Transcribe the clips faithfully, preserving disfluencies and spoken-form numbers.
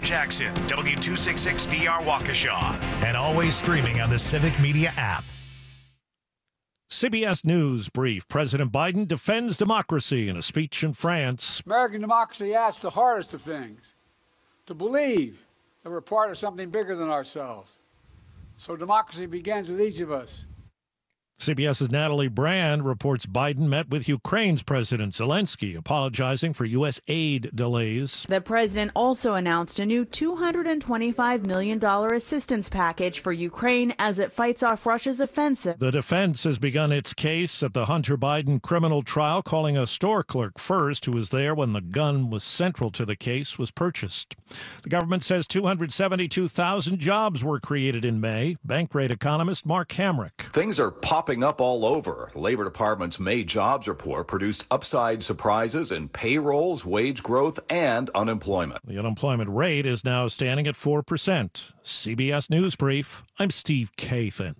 Jackson, W two sixty-six D R Waukesha, and always streaming on the Civic Media app. C B S News brief. President Biden defends democracy in a speech in France. American democracy asks the hardest of things, to believe that we're part of something bigger than ourselves. So democracy begins with each of us. CBS's Natalie Brand reports Biden met with Ukraine's President Zelensky, apologizing for U S aid delays. The president also announced a new two hundred twenty-five million dollars assistance package for Ukraine as it fights off Russia's offensive. The defense has begun its case at the Hunter Biden criminal trial, calling a store clerk first, who was there when the gun was central to the case, was purchased. The government says two hundred seventy-two thousand jobs were created in May. Bankrate economist Mark Hamrick. Things are popping up all over. The Labor Department's May jobs report produced upside surprises in payrolls, wage growth, and unemployment. The unemployment rate is now standing at four percent. C B S News Brief, I'm Steve Kathan.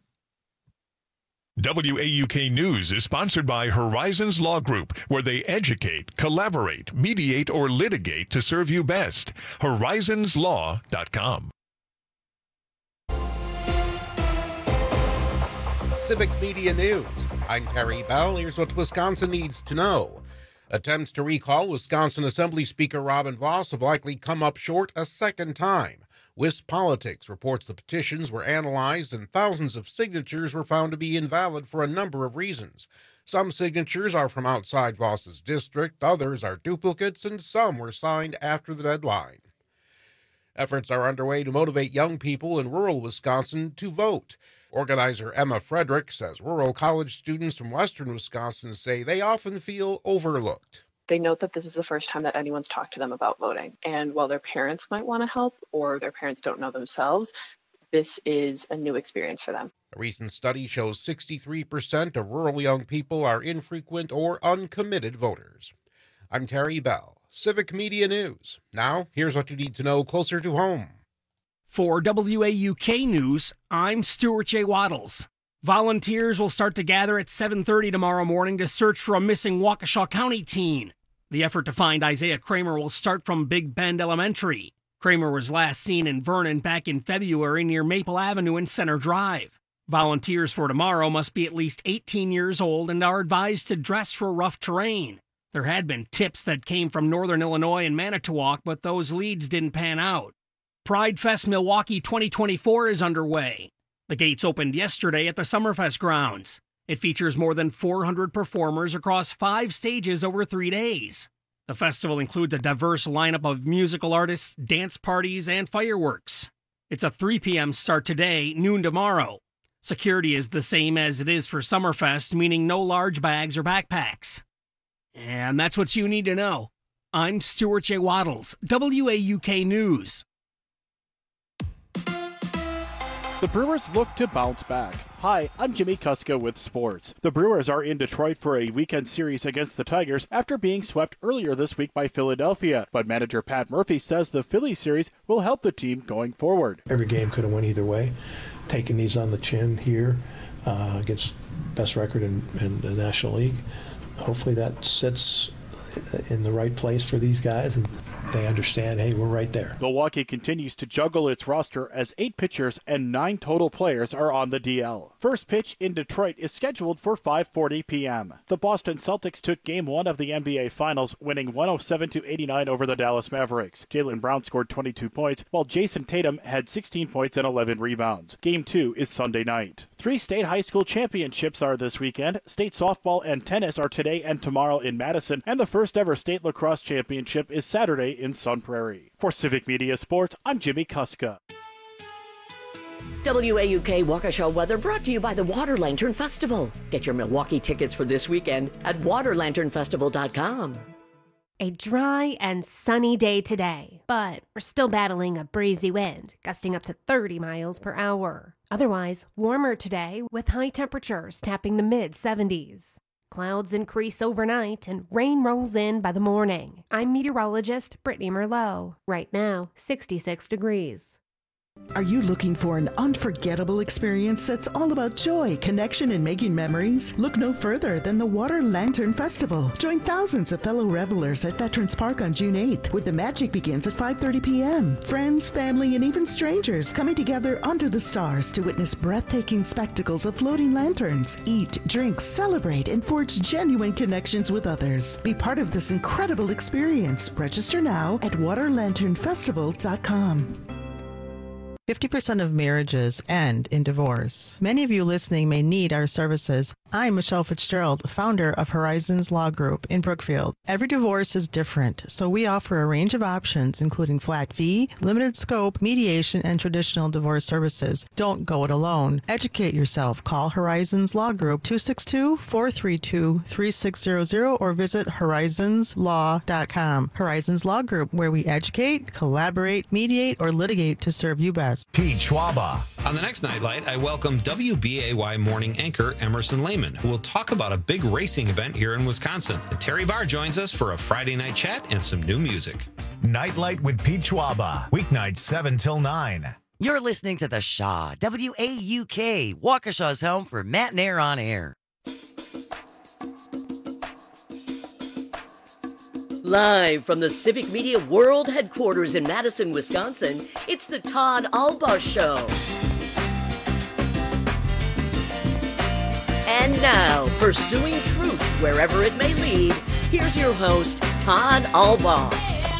W A U K News is sponsored by Horizons Law Group, where they educate, collaborate, mediate, or litigate to serve you best. horizons law dot com. Civic Media News. I'm Terry Bell. Here's what Wisconsin needs to know. Attempts to recall Wisconsin Assembly Speaker Robin Vos have likely come up short a second time. WisPolitics reports the petitions were analyzed and thousands of signatures were found to be invalid for a number of reasons. Some signatures are from outside Vos's district, others are duplicates, and some were signed after the deadline. Efforts are underway to motivate young people in rural Wisconsin to vote. Organizer Emma Frederick says rural college students from western Wisconsin say they often feel overlooked. They note that this is the first time that anyone's talked to them about voting. And while their parents might want to help or their parents don't know themselves, this is a new experience for them. A recent study shows sixty-three percent of rural young people are infrequent or uncommitted voters. I'm Terry Bell, Civic Media News. Now, here's what you need to know closer to home. For W A U K News, I'm Stuart J. Waddles. Volunteers will start to gather at seven thirty tomorrow morning to search for a missing Waukesha County teen. The effort to find Isaiah Kramer will start from Big Bend Elementary. Kramer was last seen in Vernon back in February near Maple Avenue and Center Drive. Volunteers for tomorrow must be at least eighteen years old and are advised to dress for rough terrain. There had been tips that came from Northern Illinois and Manitowoc, but those leads didn't pan out. Pride Fest Milwaukee twenty twenty-four is underway. The gates opened yesterday at the Summerfest grounds. It features more than four hundred performers across five stages over three days. The festival includes a diverse lineup of musical artists, dance parties, and fireworks. It's a three p.m. start today, noon tomorrow. Security is the same as it is for Summerfest, meaning no large bags or backpacks. And that's what you need to know. I'm Stuart J. Waddles, W A U K News. The Brewers look to bounce back. Hi, I'm Jimmy Kuska with sports. The Brewers are in Detroit for a weekend series against the Tigers after being swept earlier this week by Philadelphia. But manager Pat Murphy says the Philly series will help the team going forward. Every game could have went either way. Taking these on the chin here uh, against best record in, in the National League. Hopefully that sits in the right place for these guys and they understand, hey, we're right there. Milwaukee continues to juggle its roster as eight pitchers and nine total players are on the D L. First pitch in Detroit is scheduled for five forty p.m. The Boston Celtics took Game one of the N B A Finals, winning one oh seven to eighty-nine over the Dallas Mavericks. Jaylen Brown scored twenty-two points, while Jason Tatum had sixteen points and eleven rebounds. Game two is Sunday night. Three state high school championships are this weekend. State softball and tennis are today and tomorrow in Madison, and the first ever state lacrosse championship is Saturday in Sun Prairie. For Civic Media Sports, I'm Jimmy Kuska. W A U K Waukesha weather brought to you by the Water Lantern Festival. Get your Milwaukee tickets for this weekend at water lantern festival dot com. A dry and sunny day today, but we're still battling a breezy wind, gusting up to thirty miles per hour. Otherwise, warmer today with high temperatures tapping the mid seventies. Clouds increase overnight and rain rolls in by the morning. I'm meteorologist Brittany Merlot. Right now, sixty-six degrees. Are you looking for an unforgettable experience that's all about joy, connection, and making memories? Look no further than the Water Lantern Festival. Join thousands of fellow revelers at Veterans Park on June eighth, where the magic begins at five thirty p.m. Friends, family, and even strangers coming together under the stars to witness breathtaking spectacles of floating lanterns. Eat, drink, celebrate, and forge genuine connections with others. Be part of this incredible experience. Register now at water lantern festival dot com. fifty percent of marriages end in divorce. Many of you listening may need our services. I'm Michelle Fitzgerald, founder of Horizons Law Group in Brookfield. Every divorce is different, so we offer a range of options, including flat fee, limited scope, mediation, and traditional divorce services. Don't go it alone. Educate yourself. Call Horizons Law Group two six two, four three two, three six zero zero or visit horizons law dot com. Horizons Law Group, where we educate, collaborate, mediate, or litigate to serve you best. T. Schwaba. On the next Nightlight, I welcome W B A Y morning anchor Emerson Lehman, who will talk about a big racing event here in Wisconsin. And Terry Barr joins us for a Friday night chat and some new music. Nightlight with Pete Schwaba. Weeknights seven till nine. You're listening to The Shaw, W A U K, Waukesha's home for Matt and Air on Air. Live from the Civic Media World Headquarters in Madison, Wisconsin, it's the Todd Albaugh Show. And now, pursuing truth wherever it may lead, here's your host, Todd Albaugh.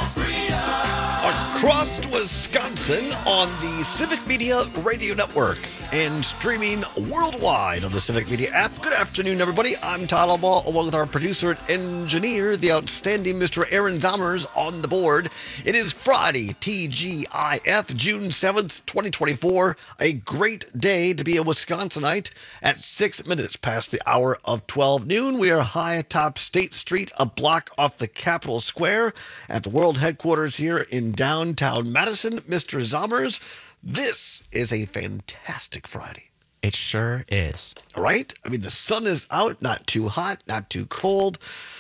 Across Wisconsin on the Civic Media Radio Network and streaming worldwide on the Civic Media app. Good afternoon, everybody. I'm Todd Albaugh, along with our producer and engineer, the outstanding Mister Aaron Zommers, on the board. It is Friday, T G I F, June seventh, twenty twenty-four. A great day to be a Wisconsinite at six minutes past the hour of twelve noon. We are high atop State Street, a block off the Capitol Square at the world headquarters here in downtown Madison. Mister Zommers, this is a fantastic Friday. It sure is. Right? I mean, the sun is out, not too hot, not too cold.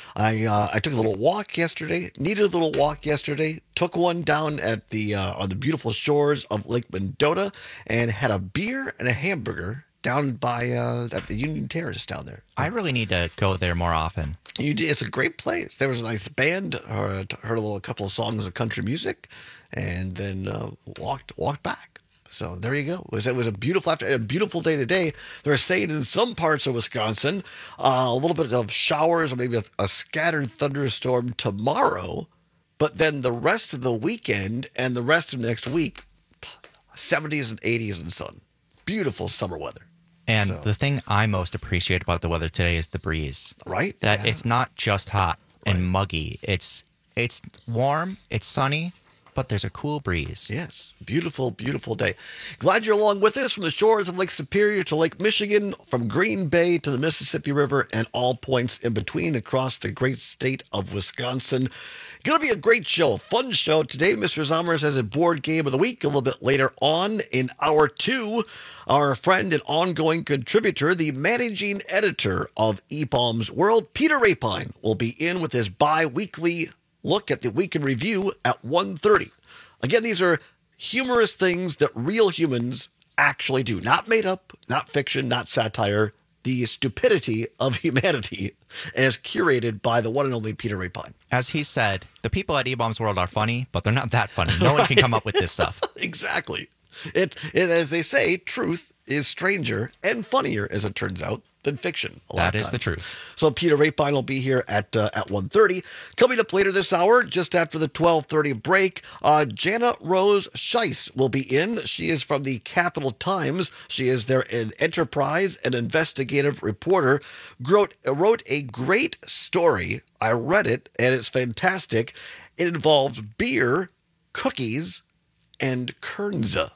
I uh, I took a little walk yesterday, needed a little walk yesterday, took one down at the uh, on the beautiful shores of Lake Mendota and had a beer and a hamburger down by uh, at the Union Terrace down there. I really need to go there more often. You do, it's a great place. There was a nice band, uh, heard a little a couple of songs of country music, and then uh, walked walked back. So there you go. It was, it was a beautiful after a beautiful day today. They're saying in some parts of Wisconsin, uh, a little bit of showers or maybe a, a scattered thunderstorm tomorrow, but then the rest of the weekend and the rest of next week, seventies and eighties and sun. Beautiful summer weather. And so. The thing I most appreciate about the weather today is the breeze. Right? That yeah. It's not just hot and right. muggy. It's it's warm, it's sunny, but there's a cool breeze. Yes. Beautiful, beautiful day. Glad you're along with us from the shores of Lake Superior to Lake Michigan, from Green Bay to the Mississippi River, and all points in between across the great state of Wisconsin. Going to be a great show, fun show. Today, Mister Zommers has a board game of the week. A little bit later on in hour two, our friend and ongoing contributor, the managing editor of eBaum's World, Peter Rapine, will be in with his bi-weekly look at the week in review at one thirty. Again, these are humorous things that real humans actually do. Not made up, not fiction, not satire. The stupidity of humanity as curated by the one and only Peter Rapine. As he said, the people at eBaum's World are funny, but they're not that funny. No right. one can come up with this stuff. Exactly. It, it, as they say, truth is stranger and funnier, as it turns out, than fiction. A that is the truth. So Peter Rapine will be here at uh, at one thirty. Coming up later this hour, just after the twelve thirty break, uh, Jana Rose Scheiss will be in. She is from the Capital Times. She is there in Enterprise, an investigative reporter. Wrote, wrote a great story. I read it, and it's fantastic. It involves beer, cookies, and Kernza.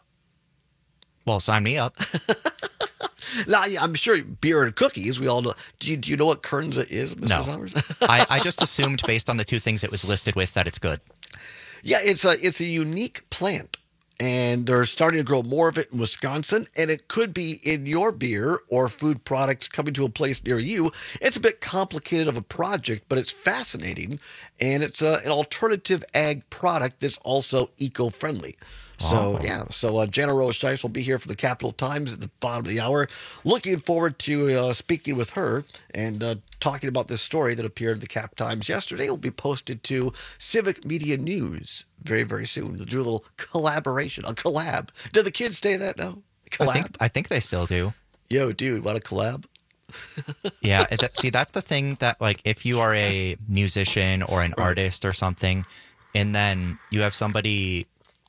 Well, sign me up. Now, I'm sure beer and cookies, we all know. Do you, do you know what Kernza is, Mister No. Zommers? I, I just assumed based on the two things it was listed with that it's good. Yeah, it's a it's a unique plant, and they're starting to grow more of it in Wisconsin, and it could be in your beer or food products coming to a place near you. It's a bit complicated of a project, but it's fascinating, and it's a, an alternative ag product that's also eco-friendly. So, Oh. yeah. So, uh, Jana Rose Shice will be here for the Capital Times at the bottom of the hour. Looking forward to uh, speaking with her and uh, talking about this story that appeared in the Cap Times yesterday. It will be posted to Civic Media News very, very soon. They'll do a little collaboration, a collab. Do the kids say that now? Collab? I think I think they still do. Yo, dude, want a collab? Yeah, it- that, see, that's the thing that, like, if you are a musician or an artist or something, and then you have somebody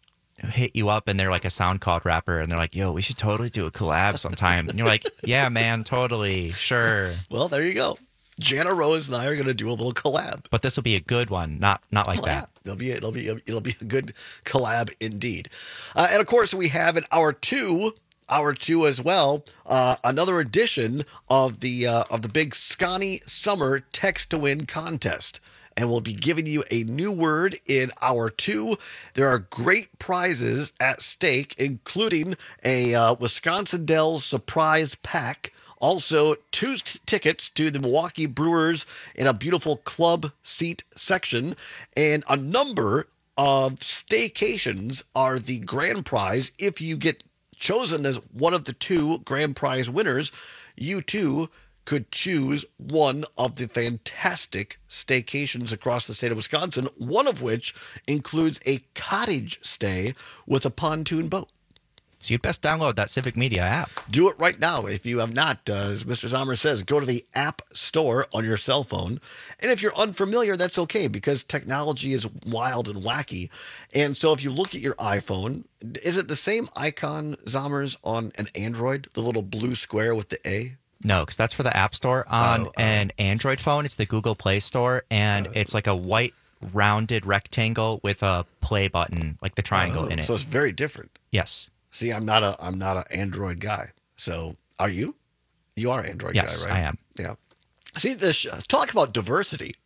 hit you up and they're like a SoundCloud rapper, and they're like, yo, we should totally do a collab sometime. And you're like, yeah, man, totally, sure. Well, there you go. Jana Rose and I are going to do a little collab. But this will be a good one, not not like Oh, that. yeah. It'll be it'll be it'll be a good collab indeed. Uh, and of course, we have in hour two, hour two as well, uh, another edition of the uh, of the big Scotty Summer Text to Win contest. And we'll be giving you a new word in hour two. There are great prizes at stake, including a uh, Wisconsin Dells surprise pack. Also, two t- tickets to the Milwaukee Brewers in a beautiful club seat section. And a number of staycations are the grand prize. If you get chosen as one of the two grand prize winners, you too could choose one of the fantastic staycations across the state of Wisconsin, one of which includes a cottage stay with a pontoon boat. So you'd best download that Civic Media app. Do it right now if you have not. Uh, as Mister Zomer says, go to the App Store on your cell phone. And if you're unfamiliar, that's okay, because technology is wild and wacky. And so if you look at your iPhone, is it the same icon, Zomers, on an Android? The little blue square with the A? No, because that's for the App Store. On Oh, oh. an Android phone, it's the Google Play Store, and it's like a white rounded rectangle with a play button, like the triangle Oh, in it. So it's very different. Yes. See, I'm not a I'm not an Android guy. So are you? You are an Android Yes, guy, right? I am. Yeah. See, this talk about diversity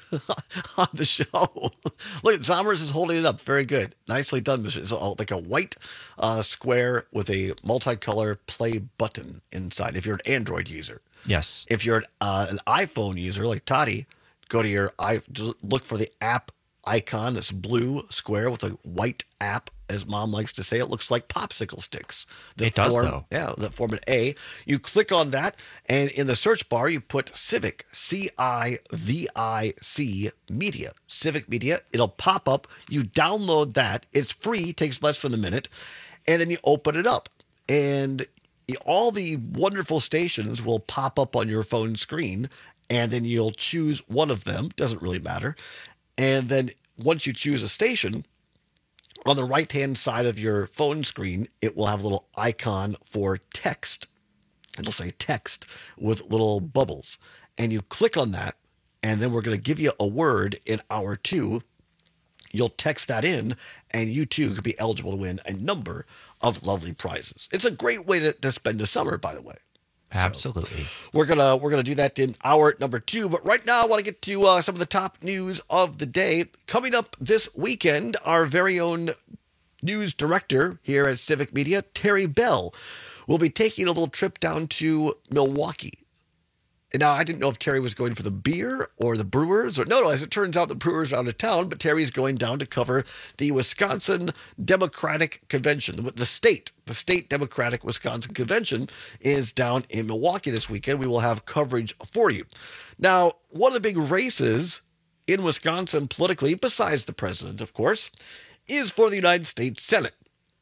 on the show. Look, Zomers is holding it up. Very good. Nicely done, Mister It's all like a white uh, square with a multicolor play button inside. If you're an Android user. Yes. If you're an, uh, an iPhone user like Toddy, go to your i look for the app icon. This blue square with a white app, as Mom likes to say. It looks like popsicle sticks. that It does, form- though. Yeah, that form an A. You click on that, and in the search bar, you put Civic, C I V I C, Media, Civic Media. It'll pop up. You download that. It's free, takes less than a minute, and then you open it up. And all the wonderful stations will pop up on your phone screen, and then you'll choose one of them. Doesn't really matter. And then once you choose a station, on the right-hand side of your phone screen, it will have a little icon for text. It'll say text with little bubbles. And you click on that, and then we're going to give you a word in hour two. You'll text that in, and you too could be eligible to win a number of lovely prizes. It's a great way to, to spend the summer, by the way. Absolutely. We're gonna we're gonna do that in hour number two. But right now, I want to get to uh, some of the top news of the day. Coming up this weekend, our very own news director here at Civic Media, Terry Bell, will be taking a little trip down to Milwaukee. And now, I didn't know if Terry was going for the beer or the Brewers. Or no, no, as it turns out, the Brewers are out of town, but Terry's going down to cover the Wisconsin Democratic Convention. The state, the state Democratic Wisconsin Convention is down in Milwaukee this weekend. We will have coverage for you. Now, one of the big races in Wisconsin politically, besides the president, of course, is for the United States Senate.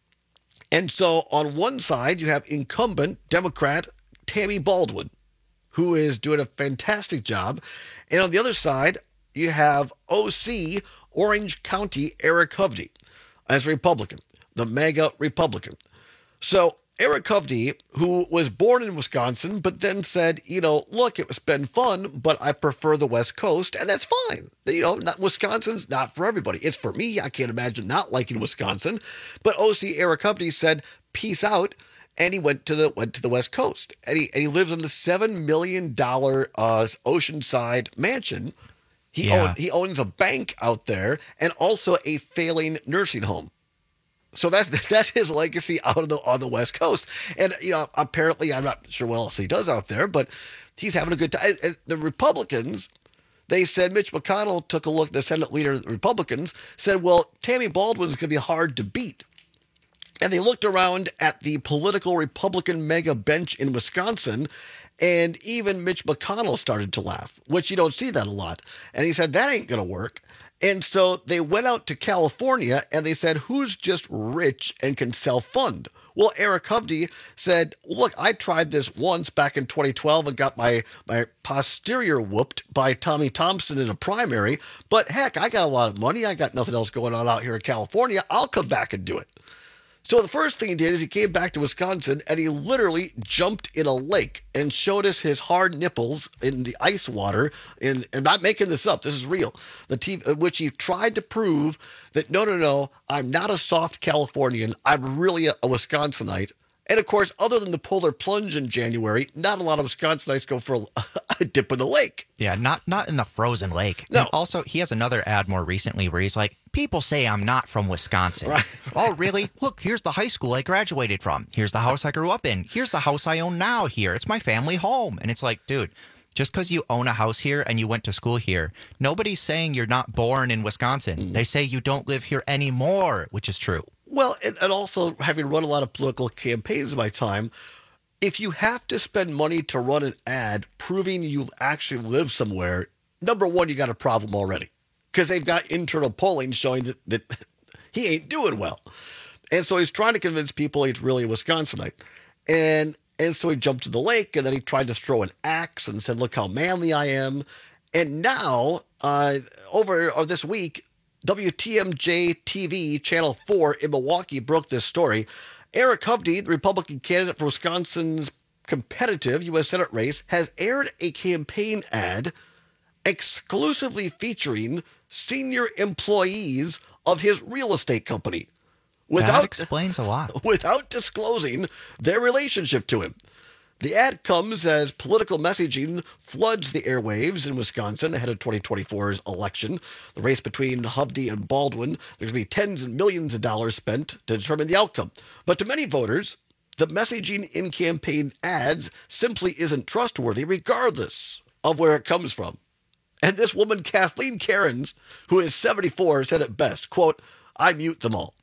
And so on one side, you have incumbent Democrat Tammy Baldwin, who is doing a fantastic job. And on the other side, you have O C Orange County Eric Hovde as Republican, the MAGA Republican. So Eric Hovde, who was born in Wisconsin, but then said, you know, look, it's been fun, but I prefer the West Coast, and that's fine. You know, not, Wisconsin's not for everybody. It's for me. I can't imagine not liking Wisconsin. But O C Eric Hovde said, peace out. And he went to the went to the West Coast, and he and he lives in the seven million dollar uh, Oceanside mansion. He Yeah. own, he owns a bank out there, and also a failing nursing home. So that's that's his legacy out of the on the West Coast. And you know, apparently, I'm not sure what else he does out there, but he's having a good time. And the Republicans, they said Mitch McConnell took a look. The Senate leader of the Republicans said, "Well, Tammy Baldwin's going to be hard to beat." And they looked around at the political Republican mega bench in Wisconsin, and even Mitch McConnell started to laugh, which you don't see that a lot. And he said, that ain't going to work. And so they went out to California and they said, who's just rich and can self-fund? Well, Eric Hovde said, look, I tried this once back in twenty twelve and got my, my posterior whooped by Tommy Thompson in a primary. But heck, I got a lot of money. I got nothing else going on out here in California. I'll come back and do it. So the first thing he did is he came back to Wisconsin and he literally jumped in a lake and showed us his hard nipples in the ice water. And I'm not making this up. This is real. The team, which he tried to prove that, no, no, no, I'm not a soft Californian. I'm really a, a Wisconsinite. And of course, other than the polar plunge in January, not a lot of Wisconsinites go for a, a dip in the lake. Yeah, not not in the frozen lake. No. And also, he has another ad more recently where he's like, people say I'm not from Wisconsin. Right. Oh, really? Look, here's the high school I graduated from. Here's the house I grew up in. Here's the house I own now here. It's my family home. And it's like, dude, just because you own a house here and you went to school here, nobody's saying you're not born in Wisconsin. Mm. They say you don't live here anymore, which is true. Well, and, and also, having run a lot of political campaigns in my time, if you have to spend money to run an ad proving you actually live somewhere, number one, you got a problem already. Because they've got internal polling showing that, that he ain't doing well. And so he's trying to convince people he's really a Wisconsinite. And and so he jumped to the lake, and then he tried to throw an axe and said, look how manly I am. And now, uh, over or this week, W T M J T V Channel four in Milwaukee broke this story. Eric Hovde, the Republican candidate for Wisconsin's competitive U S Senate race, has aired a campaign ad exclusively featuring senior employees of his real estate company. Without, that explains a lot. Without disclosing their relationship to him. The ad comes as political messaging floods the airwaves in Wisconsin ahead of twenty twenty-four's election. The race between Hovde and Baldwin, there's going to be tens of millions of dollars spent to determine the outcome. But to many voters, the messaging in campaign ads simply isn't trustworthy, regardless of where it comes from. And this woman, Kathleen Cairns, who is seventy-four, said it best, quote, I mute them all.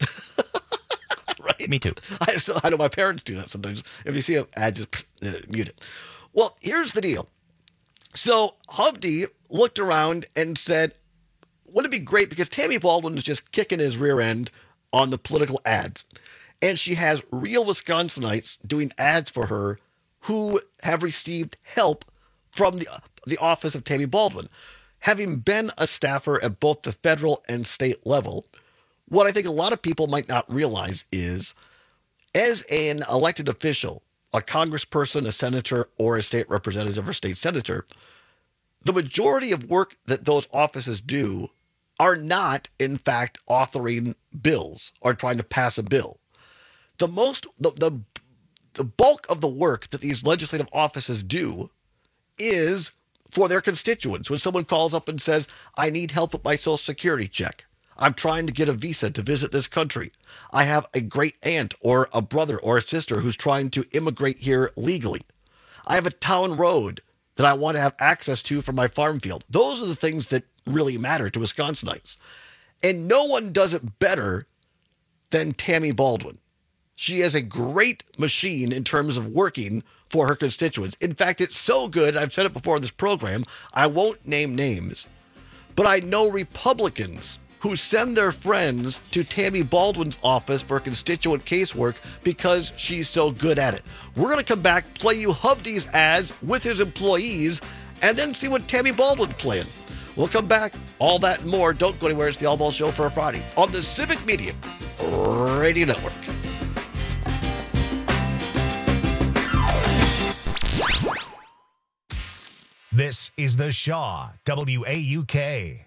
Right? Me too. I, still, I know my parents do that sometimes. If you see an ad, just uh, mute it. Well, here's the deal. So Hovde looked around and said, wouldn't it be great, because Tammy Baldwin is just kicking his rear end on the political ads. And she has real Wisconsinites doing ads for her who have received help from the, the office of Tammy Baldwin. Having been a staffer at both the federal and state level, what I think a lot of people might not realize is, as an elected official, a congressperson, a senator, or a state representative or state senator, the majority of work that those offices do are not, in fact, authoring bills or trying to pass a bill. The most, the, the, the bulk of the work that these legislative offices do is for their constituents. When someone calls up and says, I need help with my Social Security check. I'm trying to get a visa to visit this country. I have a great aunt or a brother or a sister who's trying to immigrate here legally. I have a town road that I want to have access to for my farm field. Those are the things that really matter to Wisconsinites. And no one does it better than Tammy Baldwin. She has a great machine in terms of working for her constituents. In fact, it's so good, I've said it before in this program, I won't name names, but I know Republicans who send their friends to Tammy Baldwin's office for constituent casework because she's so good at it. We're going to come back, play you Hovde's ads with his employees, and then see what Tammy Baldwin's playing. We'll come back, all that and more. Don't go anywhere. It's the All Ball Show for a Friday on the Civic Media Radio Network. This is The Shaw, W A U K.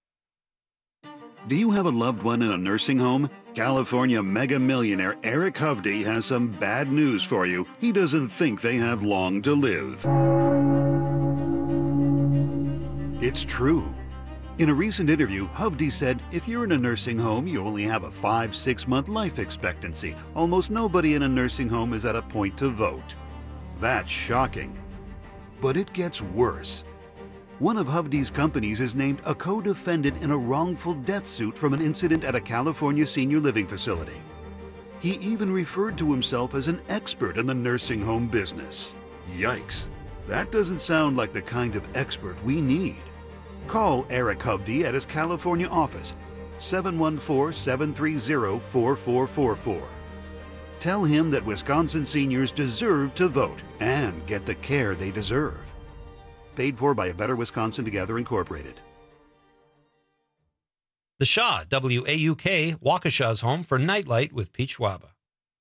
Do you have a loved one in a nursing home? California mega millionaire Eric Hovde has some bad news for you. He doesn't think they have long to live. It's true. In a recent interview, Hovde said, if you're in a nursing home, you only have a five, six month life expectancy. Almost nobody in a nursing home is at a point to vote. That's shocking. But it gets worse. One of Hovde's companies is named a co-defendant in a wrongful death suit from an incident at a California senior living facility. He even referred to himself as an expert in the nursing home business. Yikes, that doesn't sound like the kind of expert we need. Call Eric Hovde at his California office, seven one four, seven three zero, four four four four. Tell him that Wisconsin seniors deserve to vote and get the care they deserve. Paid for by A Better Wisconsin Together Incorporated. The Shaw, W A U K, Waukesha's home for Nightlight with Peach Waba.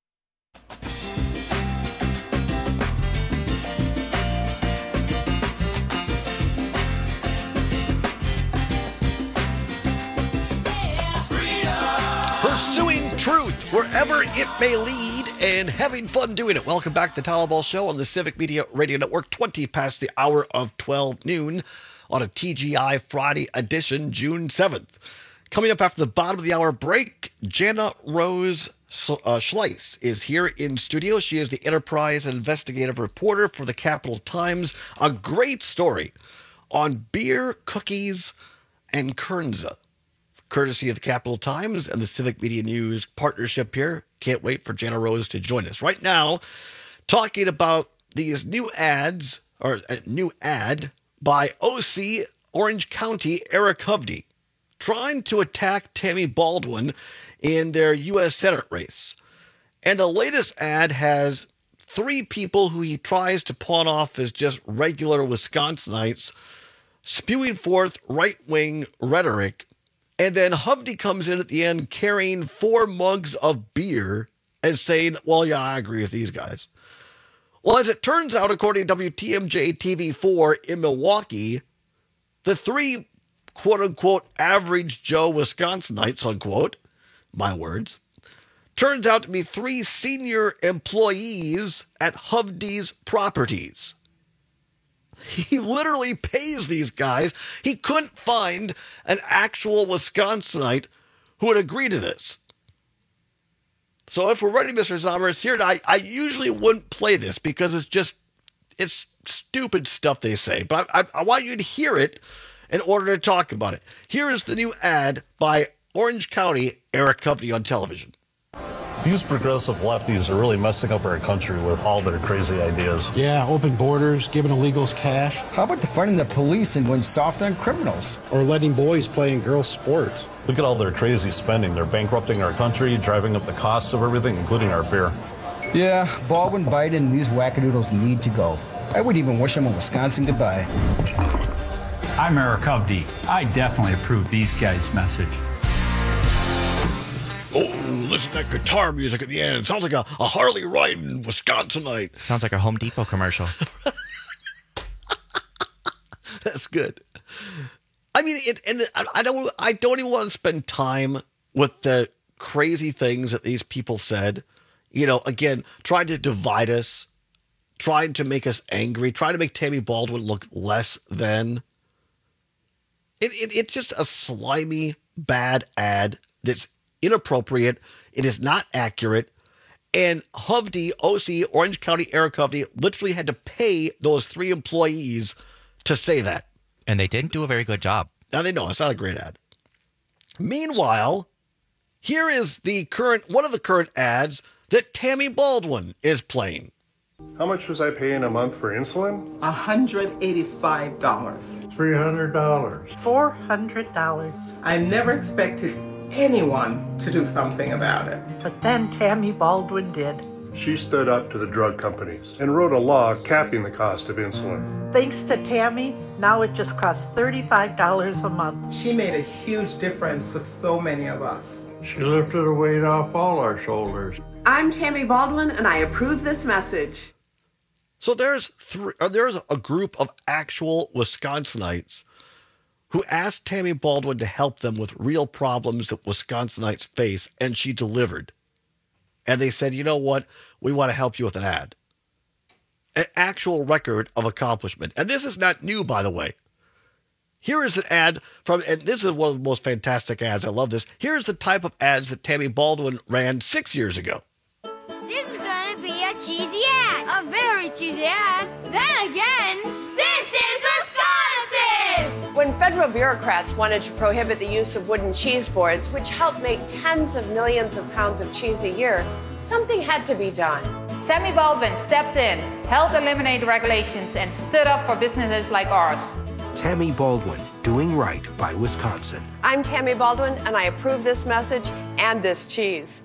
Pursuing truth wherever it may lead and having fun doing it. Welcome back to the Tyler Ball Show on the Civic Media Radio Network, twenty past the hour of twelve noon on a T G I Friday edition, June seventh. Coming up after the bottom of the hour break, Jana Rose uh, Schleiss is here in studio. She is the Enterprise investigative reporter for the Capital Times. A great story on beer, cookies, and Kernza, courtesy of the Capital Times and the Civic Media News partnership here. Can't wait for Jana Rose to join us. Right now, talking about these new ads, or a new ad by O C Orange County Eric Hovde, trying to attack Tammy Baldwin in their U S Senate race. And the latest ad has three people who he tries to pawn off as just regular Wisconsinites, spewing forth right-wing rhetoric. And then Hovde comes in at the end carrying four mugs of beer and saying, well, yeah, I agree with these guys. Well, as it turns out, according to W T M J T V four in Milwaukee, the three quote-unquote average Joe Wisconsinites, unquote, my words, turns out to be three senior employees at Hovde's Properties. He literally pays these guys. He couldn't find an actual Wisconsinite who would agree to this. So if we're ready, Mister Zommers, here, I, I usually wouldn't play this because it's just, it's stupid stuff they say. But I, I, I want you to hear it in order to talk about it. Here is the new ad by Orange County Eric Hovde on television. These progressive lefties are really messing up our country with all their crazy ideas. Yeah, open borders, giving illegals cash. How about defunding the police and going soft on criminals? Or letting boys play in girls' sports. Look at all their crazy spending. They're bankrupting our country, driving up the costs of everything, including our beer. Yeah, Baldwin, Biden, and these wackadoodles need to go. I would even wish them a Wisconsin goodbye. I'm Eric Hovde. I definitely approve these guys' message. Oh, listen to that guitar music at the end. It sounds like a, a Harley riding Wisconsinite. Sounds like a Home Depot commercial. That's good. I mean, it, and I don't, I don't even want to spend time with the crazy things that these people said. You know, again, trying to divide us, trying to make us angry, trying to make Tammy Baldwin look less than. It, it, it's just a slimy, bad ad that's inappropriate. It is not accurate. And Hovde, O C, Orange County Eric Hovde, literally had to pay those three employees to say that. And they didn't do a very good job. Now they know it's not a great ad. Meanwhile, here is the current one of the current ads that Tammy Baldwin is playing. How much was I paying a month for insulin? one hundred eighty-five dollars. three hundred dollars. four hundred dollars. I never expected anyone to do something about it. But then Tammy Baldwin did. She stood up to the drug companies and wrote a law capping the cost of insulin. Thanks to Tammy, now it just costs thirty-five dollars a month. She made a huge difference for so many of us. She lifted a weight off all our shoulders. I'm Tammy Baldwin, and I approve this message. So there's three, uh, there's a group of actual Wisconsinites who asked Tammy Baldwin to help them with real problems that Wisconsinites face, and she delivered. And they said, you know what? We want to help you with an ad. An actual record of accomplishment. And this is not new, by the way. Here is an ad from, and this is one of the most fantastic ads. I love this. Here's the type of ads that Tammy Baldwin ran six years ago. This is going to be a cheesy ad. A very cheesy ad. Then again, this is Wisconsin! When federal bureaucrats wanted to prohibit the use of wooden cheese boards, which help make tens of millions of pounds of cheese a year, something had to be done. Tammy Baldwin stepped in, helped eliminate regulations, and stood up for businesses like ours. Tammy Baldwin, doing right by Wisconsin. I'm Tammy Baldwin, and I approve this message and this cheese.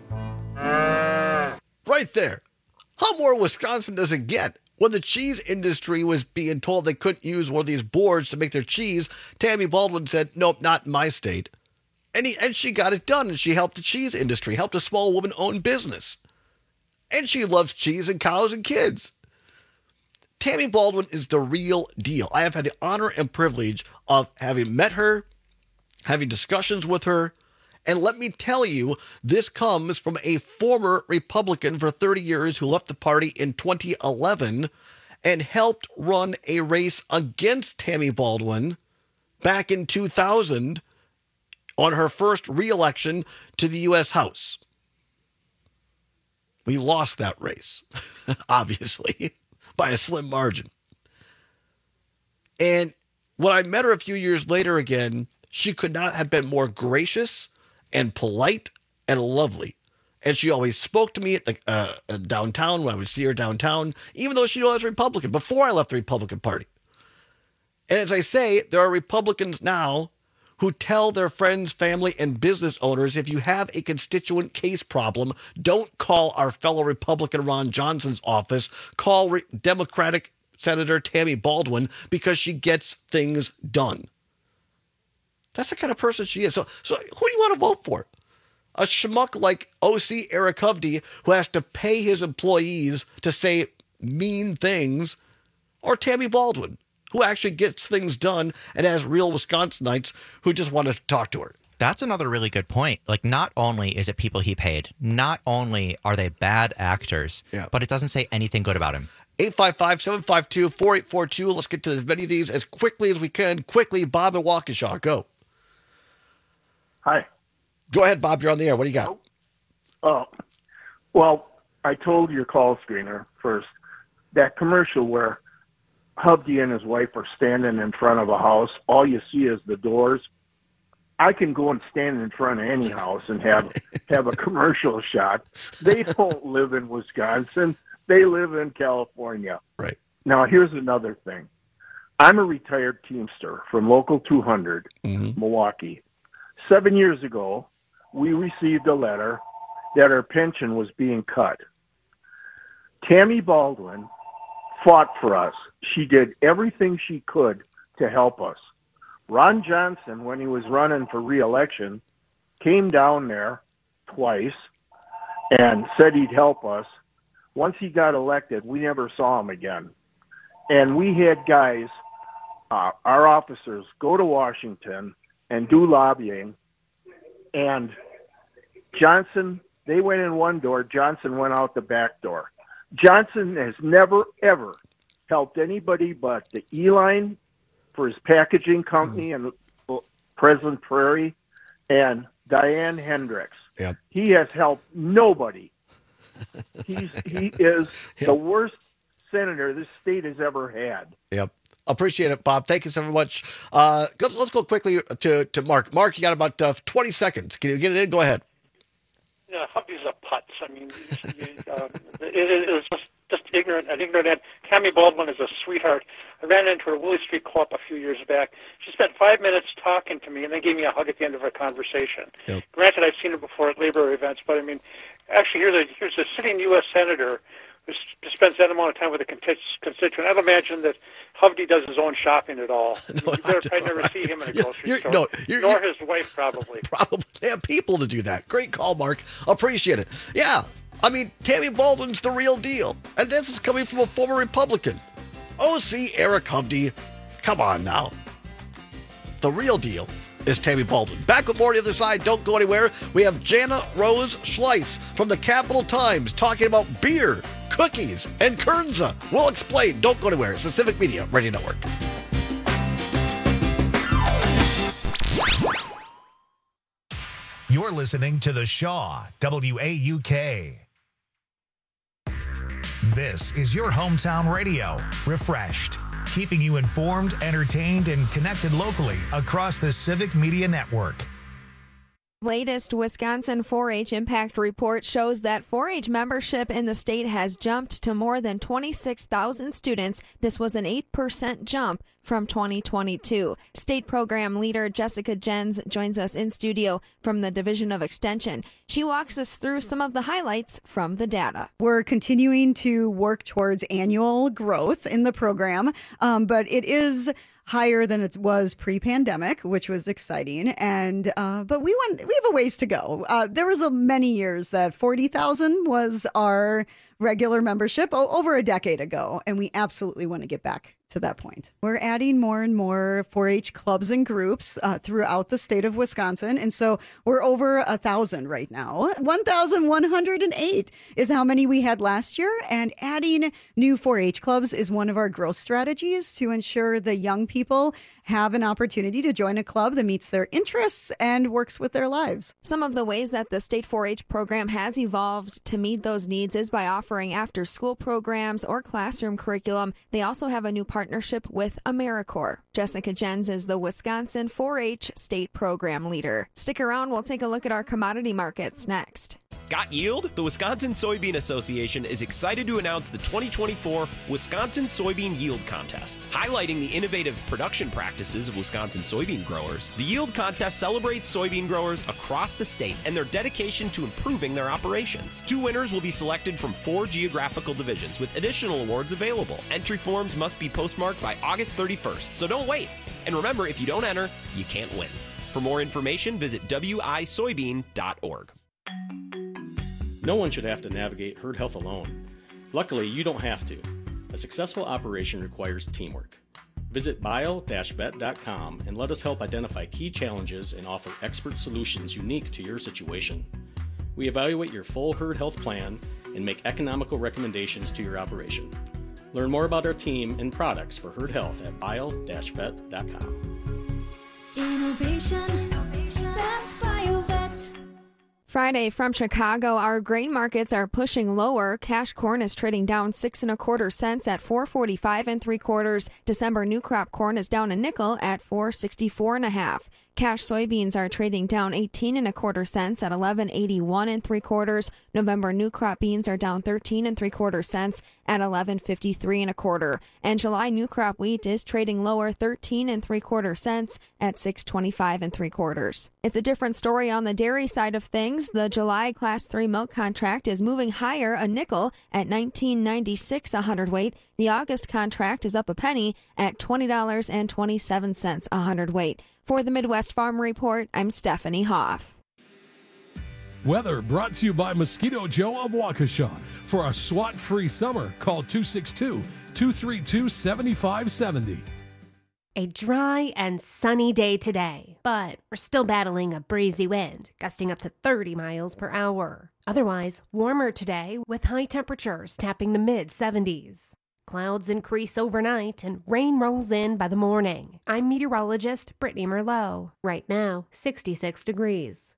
Right there. How more Wisconsin does it get? When the cheese industry was being told they couldn't use one of these boards to make their cheese, Tammy Baldwin said, nope, not in my state. And, he, and she got it done, and she helped the cheese industry, helped a small woman-owned business. And she loves cheese and cows and kids. Tammy Baldwin is the real deal. I have had the honor and privilege of having met her, having discussions with her, and let me tell you, this comes from a former Republican for thirty years who left the party in twenty eleven and helped run a race against Tammy Baldwin back in two thousand on her first re-election to the U S House. We lost that race, obviously, by a slim margin. And when I met her a few years later again, she could not have been more gracious and polite and lovely. And she always spoke to me at the uh, downtown when I would see her downtown, even though she knew I was a Republican, before I left the Republican Party. And as I say, there are Republicans now who tell their friends, family, and business owners, if you have a constituent case problem, don't call our fellow Republican Ron Johnson's office, call Re- Democratic Senator Tammy Baldwin, because she gets things done. That's the kind of person she is. So, so who do you want to vote for? A schmuck like O C Eric Hovde, who has to pay his employees to say mean things, or Tammy Baldwin, who actually gets things done and has real Wisconsinites who just want to talk to her? That's another really good point. Like, not only is it people he paid, not only are they bad actors, yeah. but it doesn't say anything good about him. eight five five, seven five two, four eight four two. Let's get to as many of these as quickly as we can. Quickly, Bob and Waukesha, go. Hi. Go ahead, Bob. You're on the air. What do you got? Oh, well, I told your call screener first, that commercial where Hubby and his wife are standing in front of a house, all you see is the doors. I can go and stand in front of any house and have have a commercial shot. They don't live in Wisconsin. They live in California. Right. Now, here's another thing. I'm a retired Teamster from Local two hundred, mm-hmm. Milwaukee. Seven years ago, we received a letter that our pension was being cut. Tammy Baldwin fought for us. She did everything she could to help us. Ron Johnson, when he was running for re-election, came down there twice and said he'd help us. Once he got elected, we never saw him again. And we had guys, uh, our officers, go to Washington and do lobbying. And Johnson, they went in one door, Johnson went out the back door. Johnson has never, ever helped anybody but the E-Line for his packaging company mm. in Pleasant Prairie and Diane Hendricks. Yep. He has helped nobody. He's, he is yep. the worst senator this state has ever had. Yep. Appreciate it, Bob. Thank you so much. Uh, let's, let's go quickly to, to Mark. Mark, you got about uh, twenty seconds. Can you get it in? Go ahead. Yeah, Hubby's a putz. I mean, uh, it, it is just, just ignorant. An ignorant. And Tammy Baldwin is a sweetheart. I ran into her at Willie Street Co-op a few years back. She spent five minutes talking to me, and then gave me a hug at the end of our conversation. Yep. Granted, I've seen her before at labor events, but I mean, actually, here's a, here's a sitting U S senator who spends that amount of time with a constituent. I'd imagine that Hovde does his own shopping at all. No, you better probably never see him in a grocery you're, store. No, you're, nor you're, his wife, probably. Probably. They have people to do that. Great call, Mark. Appreciate it. Yeah. I mean, Tammy Baldwin's the real deal. And this is coming from a former Republican. O C Eric Hovde. Come on now. The real deal is Tammy Baldwin. Back with more on the other side. Don't go anywhere. We have Jana Rose Schleiss from the Capital Times talking about beer, cookies, and Kernza. We'll explain. Don't go anywhere. It's the Civic Media Radio Network. You're listening to The Shaw, W A U K. This is your hometown radio, refreshed. keeping you informed, entertained, and connected locally across the Civic Media Network. Latest Wisconsin four H Impact Report shows that four H membership in the state has jumped to more than twenty-six thousand students. This was an eight percent jump from twenty twenty-two. State Program Leader Jessica Jens joins us in studio from the Division of Extension. She walks us through some of the highlights from the data. We're continuing to work towards annual growth in the program, um, but it is higher than it was pre-pandemic, which was exciting. And uh, but we want we have a ways to go. Uh, there was a many years that forty thousand was our regular membership o- over a decade ago, and we absolutely want to get back to that point. We're adding more and more four H clubs and groups uh, throughout the state of Wisconsin, and so we're over a thousand right now. one thousand one hundred eight is how many we had last year, and adding new four H clubs is one of our growth strategies to ensure the young people have an opportunity to join a club that meets their interests and works with their lives. Some of the ways that the state four H program has evolved to meet those needs is by offering after-school programs or classroom curriculum. They also have a new partnership with AmeriCorps. Jessica Jens is the Wisconsin four H state program leader. Stick around, we'll take a look at our commodity markets next. Got yield? The Wisconsin Soybean Association is excited to announce the twenty twenty-four Wisconsin Soybean Yield Contest. Highlighting the innovative production practices of Wisconsin soybean growers, the Yield Contest celebrates soybean growers across the state and their dedication to improving their operations. Two winners will be selected from four geographical divisions, with additional awards available. Entry forms must be postmarked by August thirty-first, so don't wait. And remember, if you don't enter, you can't win. For more information, visit w i soybean dot org. No one should have to navigate herd health alone. Luckily, you don't have to. A successful operation requires teamwork. Visit bio dash vet dot com and let us help identify key challenges and offer expert solutions unique to your situation. We evaluate your full herd health plan and make economical recommendations to your operation. Learn more about our team and products for herd health at bio dash vet dot com. Innovation, that's BioVet. Friday from Chicago, our grain markets are pushing lower. Cash corn is trading down six and a quarter cents at four forty-five and three quarters. December new crop corn is down a nickel at four sixty-four and a half. Cash soybeans are trading down eighteen and a quarter cents at eleven eighty-one and three quarters. November new crop beans are down thirteen and three quarter cents at eleven fifty-three and a quarter. And July new crop wheat is trading lower thirteen and three quarter cents at six twenty-five and three quarters. It's a different story on the dairy side of things. The July class three milk contract is moving higher a nickel at nineteen ninety-six a hundredweight. The August contract is up a penny at twenty dollars and twenty-seven cents a hundredweight. For the Midwest Farm Report, I'm Stephanie Hoff. Weather brought to you by Mosquito Joe of Waukesha. For a SWAT-free summer, call two six two, two three two, seven five seven zero. A dry and sunny day today, but we're still battling a breezy wind, gusting up to thirty miles per hour. Otherwise, warmer today with high temperatures tapping the mid seventies. Clouds increase overnight and rain rolls in by the morning. I'm meteorologist Brittany Merlot. Right now, sixty-six degrees.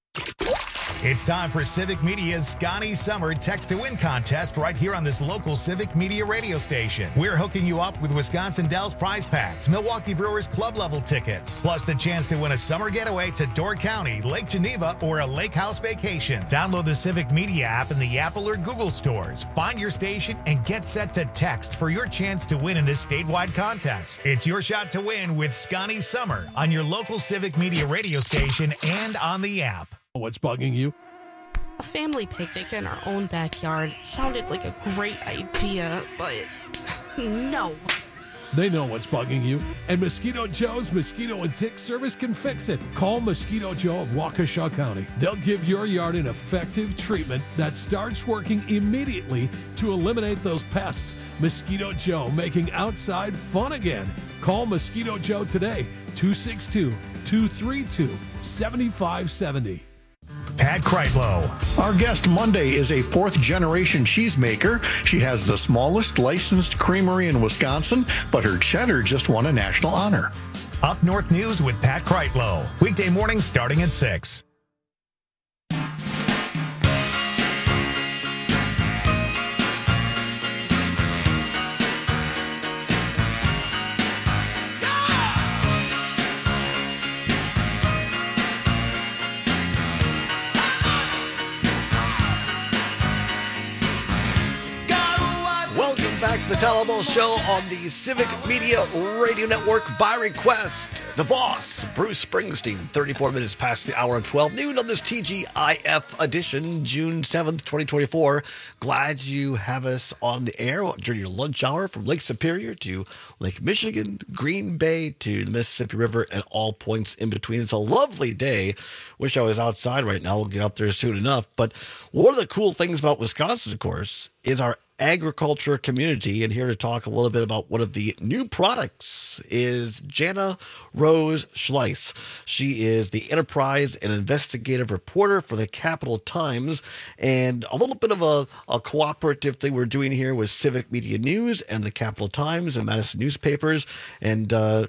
It's time for Civic Media's Scotty Summer Text to Win contest right here on this local Civic Media radio station. We're hooking you up with Wisconsin Dells prize packs, Milwaukee Brewers club level tickets, plus the chance to win a summer getaway to Door County, Lake Geneva, or a lake house vacation. Download the Civic Media app in the Apple or Google stores. Find your station and get set to text for your chance to win in this statewide contest. It's your shot to win with Scotty Summer on your local Civic Media radio station and on the app. What's bugging you? A family picnic in our own backyard sounded like a great idea, but no. They know what's bugging you, and Mosquito Joe's Mosquito and Tick Service can fix it. Call Mosquito Joe of Waukesha County. They'll give your yard an effective treatment that starts working immediately to eliminate those pests. Mosquito Joe, making outside fun again. Call Mosquito Joe today, two six two, two three two, seven five seven zero. Pat Kreitlow. Our guest Monday is a fourth-generation cheesemaker. She has the smallest licensed creamery in Wisconsin, but her cheddar just won a national honor. Up North News with Pat Kreitlow. Weekday mornings starting at six. Welcome back to the Tyler Ball Show on the Civic Media Radio Network by request. The boss, Bruce Springsteen, thirty-four minutes past the hour of twelve noon on this T G I F edition, June seventh, twenty twenty-four. Glad you have us on the air during your lunch hour from Lake Superior to Lake Michigan, Green Bay to the Mississippi River, and all points in between. It's a lovely day. Wish I was outside right now. We'll get up there soon enough. But one of the cool things about Wisconsin, of course, is our agriculture community, and here to talk a little bit about one of the new products is Jana Rose Schleiss. She is the enterprise and investigative reporter for the Capital Times, and a little bit of a, a cooperative thing we're doing here with Civic Media News and the Capital Times and Madison newspapers. And uh,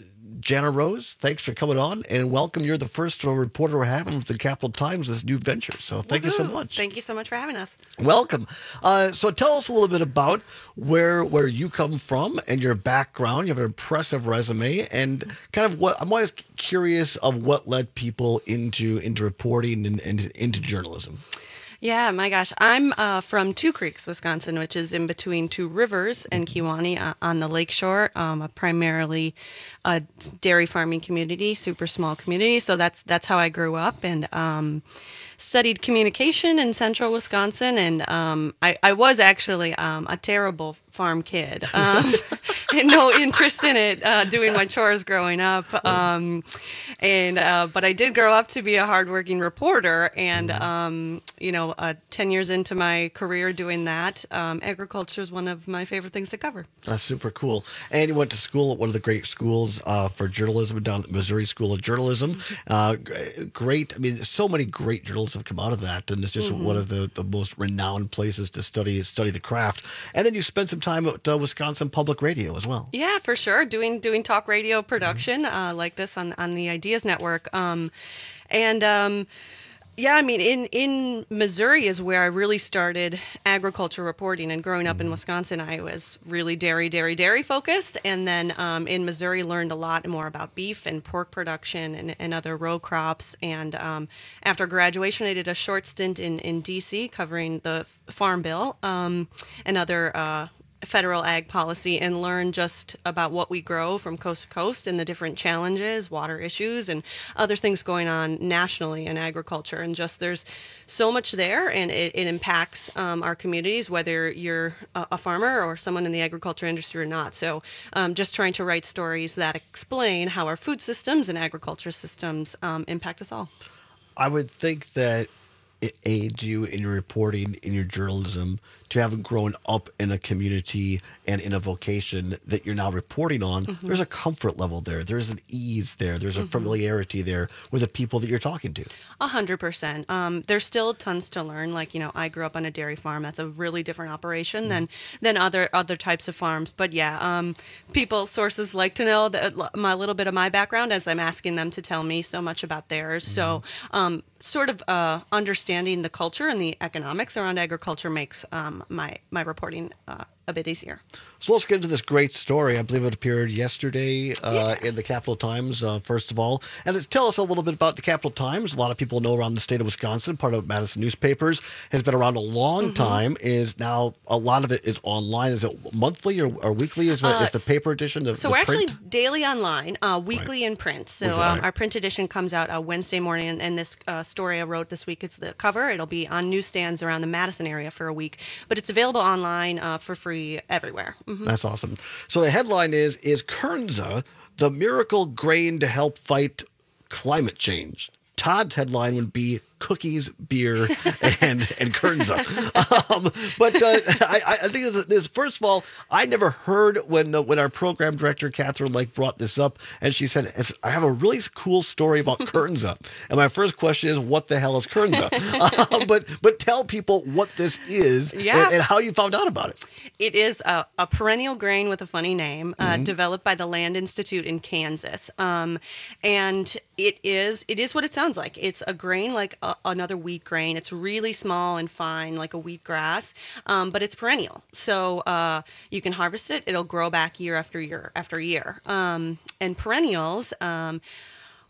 Jana Rose, thanks for coming on, and welcome. You're the first reporter we're having with the Capital Times, this new venture. So thank Woo-hoo. you so much. Thank you so much for having us. Welcome. Uh, so tell us a little bit about where where you come from and your background. You have an impressive resume, and kind of what I'm always curious of what led people into into reporting and, and into journalism. Yeah, my gosh. I'm uh, from Two Creeks, Wisconsin, which is in between two rivers and Kewaunee uh, on the lakeshore. Um, a primarily a dairy farming community, super small community. So that's that's how I grew up, and um, studied communication in central Wisconsin. And um, I, I was actually um, a terrible farm kid. Um, and no interest in it, uh, doing my chores growing up. Um, and uh, but I did grow up to be a hardworking reporter, and um, you know, uh, ten years into my career doing that, um, agriculture is one of my favorite things to cover. That's super cool. And you went to school at one of the great schools uh, for journalism down at the Missouri School of Journalism. Uh, great. I mean, so many great journalists have come out of that, and it's just mm-hmm. one of the, the most renowned places to study study the craft. And then you spent some time at uh, Wisconsin Public Radio as well. Yeah, for sure. Doing doing talk radio production mm-hmm. uh, like this on, on the Ideas Network. Um, and um, yeah, I mean, in, in Missouri is where I really started agriculture reporting. And growing up mm-hmm. in Wisconsin, I was really dairy, dairy, dairy focused. And then um, in Missouri, learned a lot more about beef and pork production and, and other row crops. And um, after graduation, I did a short stint in, in D C covering the Farm Bill um, and other uh federal ag policy, and learn just about what we grow from coast to coast and the different challenges, water issues, and other things going on nationally in agriculture. And just there's so much there, and it, it impacts um, our communities, whether you're a, a farmer or someone in the agriculture industry or not. So um, just trying to write stories that explain how our food systems and agriculture systems um, impact us all. I would think that it aids you in your reporting, in your journalism, to have grown up in a community and in a vocation that you're now reporting on. Mm-hmm. There's a comfort level there. There's an ease there. There's a mm-hmm. familiarity there with the people that you're talking to. A hundred percent. Um, there's still tons to learn. Like, you know, I grew up on a dairy farm. That's a really different operation mm-hmm. than than other other types of farms. But yeah, um, people, sources like to know that my little bit of my background as I'm asking them to tell me so much about theirs. Mm-hmm. So um, sort of uh, understanding the culture and the economics around agriculture makes um, my my reporting uh, a bit easier. So let's get into this great story. I believe it appeared yesterday uh, yeah. in the Capital Times, uh, first of all. And it's, tell us a little bit about the Capital Times. A lot of people know around the state of Wisconsin, part of Madison newspapers, has been around a long mm-hmm. time, is now a lot of it is online. Is it monthly or, or weekly? Is, uh, is the paper edition? The, so the we're print? actually daily online, uh, weekly right. in print. So weekly, um, right. our print edition comes out uh, Wednesday morning, and, and this uh, story I wrote this week, it's the cover. It'll be on newsstands around the Madison area for a week, but it's available online uh, for free everywhere. Mm-hmm. That's awesome. So the headline is, is Kernza the miracle grain to help fight climate change? Todd's headline would be cookies, beer, and and Kernza. Um, but uh, I, I think this, this, first of all, I never heard when uh, when our program director, Catherine Lake, brought this up, and she said, I have a really cool story about Kernza. And my first question is, what the hell is Kernza? um, but but tell people what this is yeah. and, and how you found out about it. It is a, a perennial grain with a funny name, uh, mm-hmm. developed by the Land Institute in Kansas. Um, and it is it is what it sounds like. It's a grain like a, another wheat grain. It's really small and fine, like a wheatgrass, um, but it's perennial. So uh, you can harvest it. It'll grow back year after year after year. Um, and perennials um,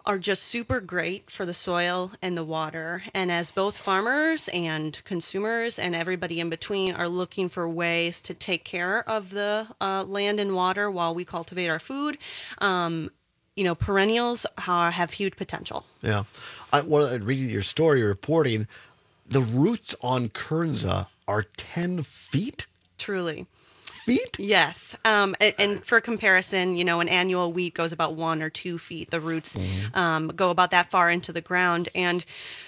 are just super great for the soil and the water. And as both farmers and consumers and everybody in between are looking for ways to take care of the uh, land and water while we cultivate our food, um, you know, perennials are, have huge potential. Yeah. I, well, reading your story, reporting, the roots on Kernza are ten feet? Truly. Feet? Yes. Um, and, and for comparison, you know, an annual wheat goes about one or two feet. The roots mm-hmm. um, go about that far into the ground. And,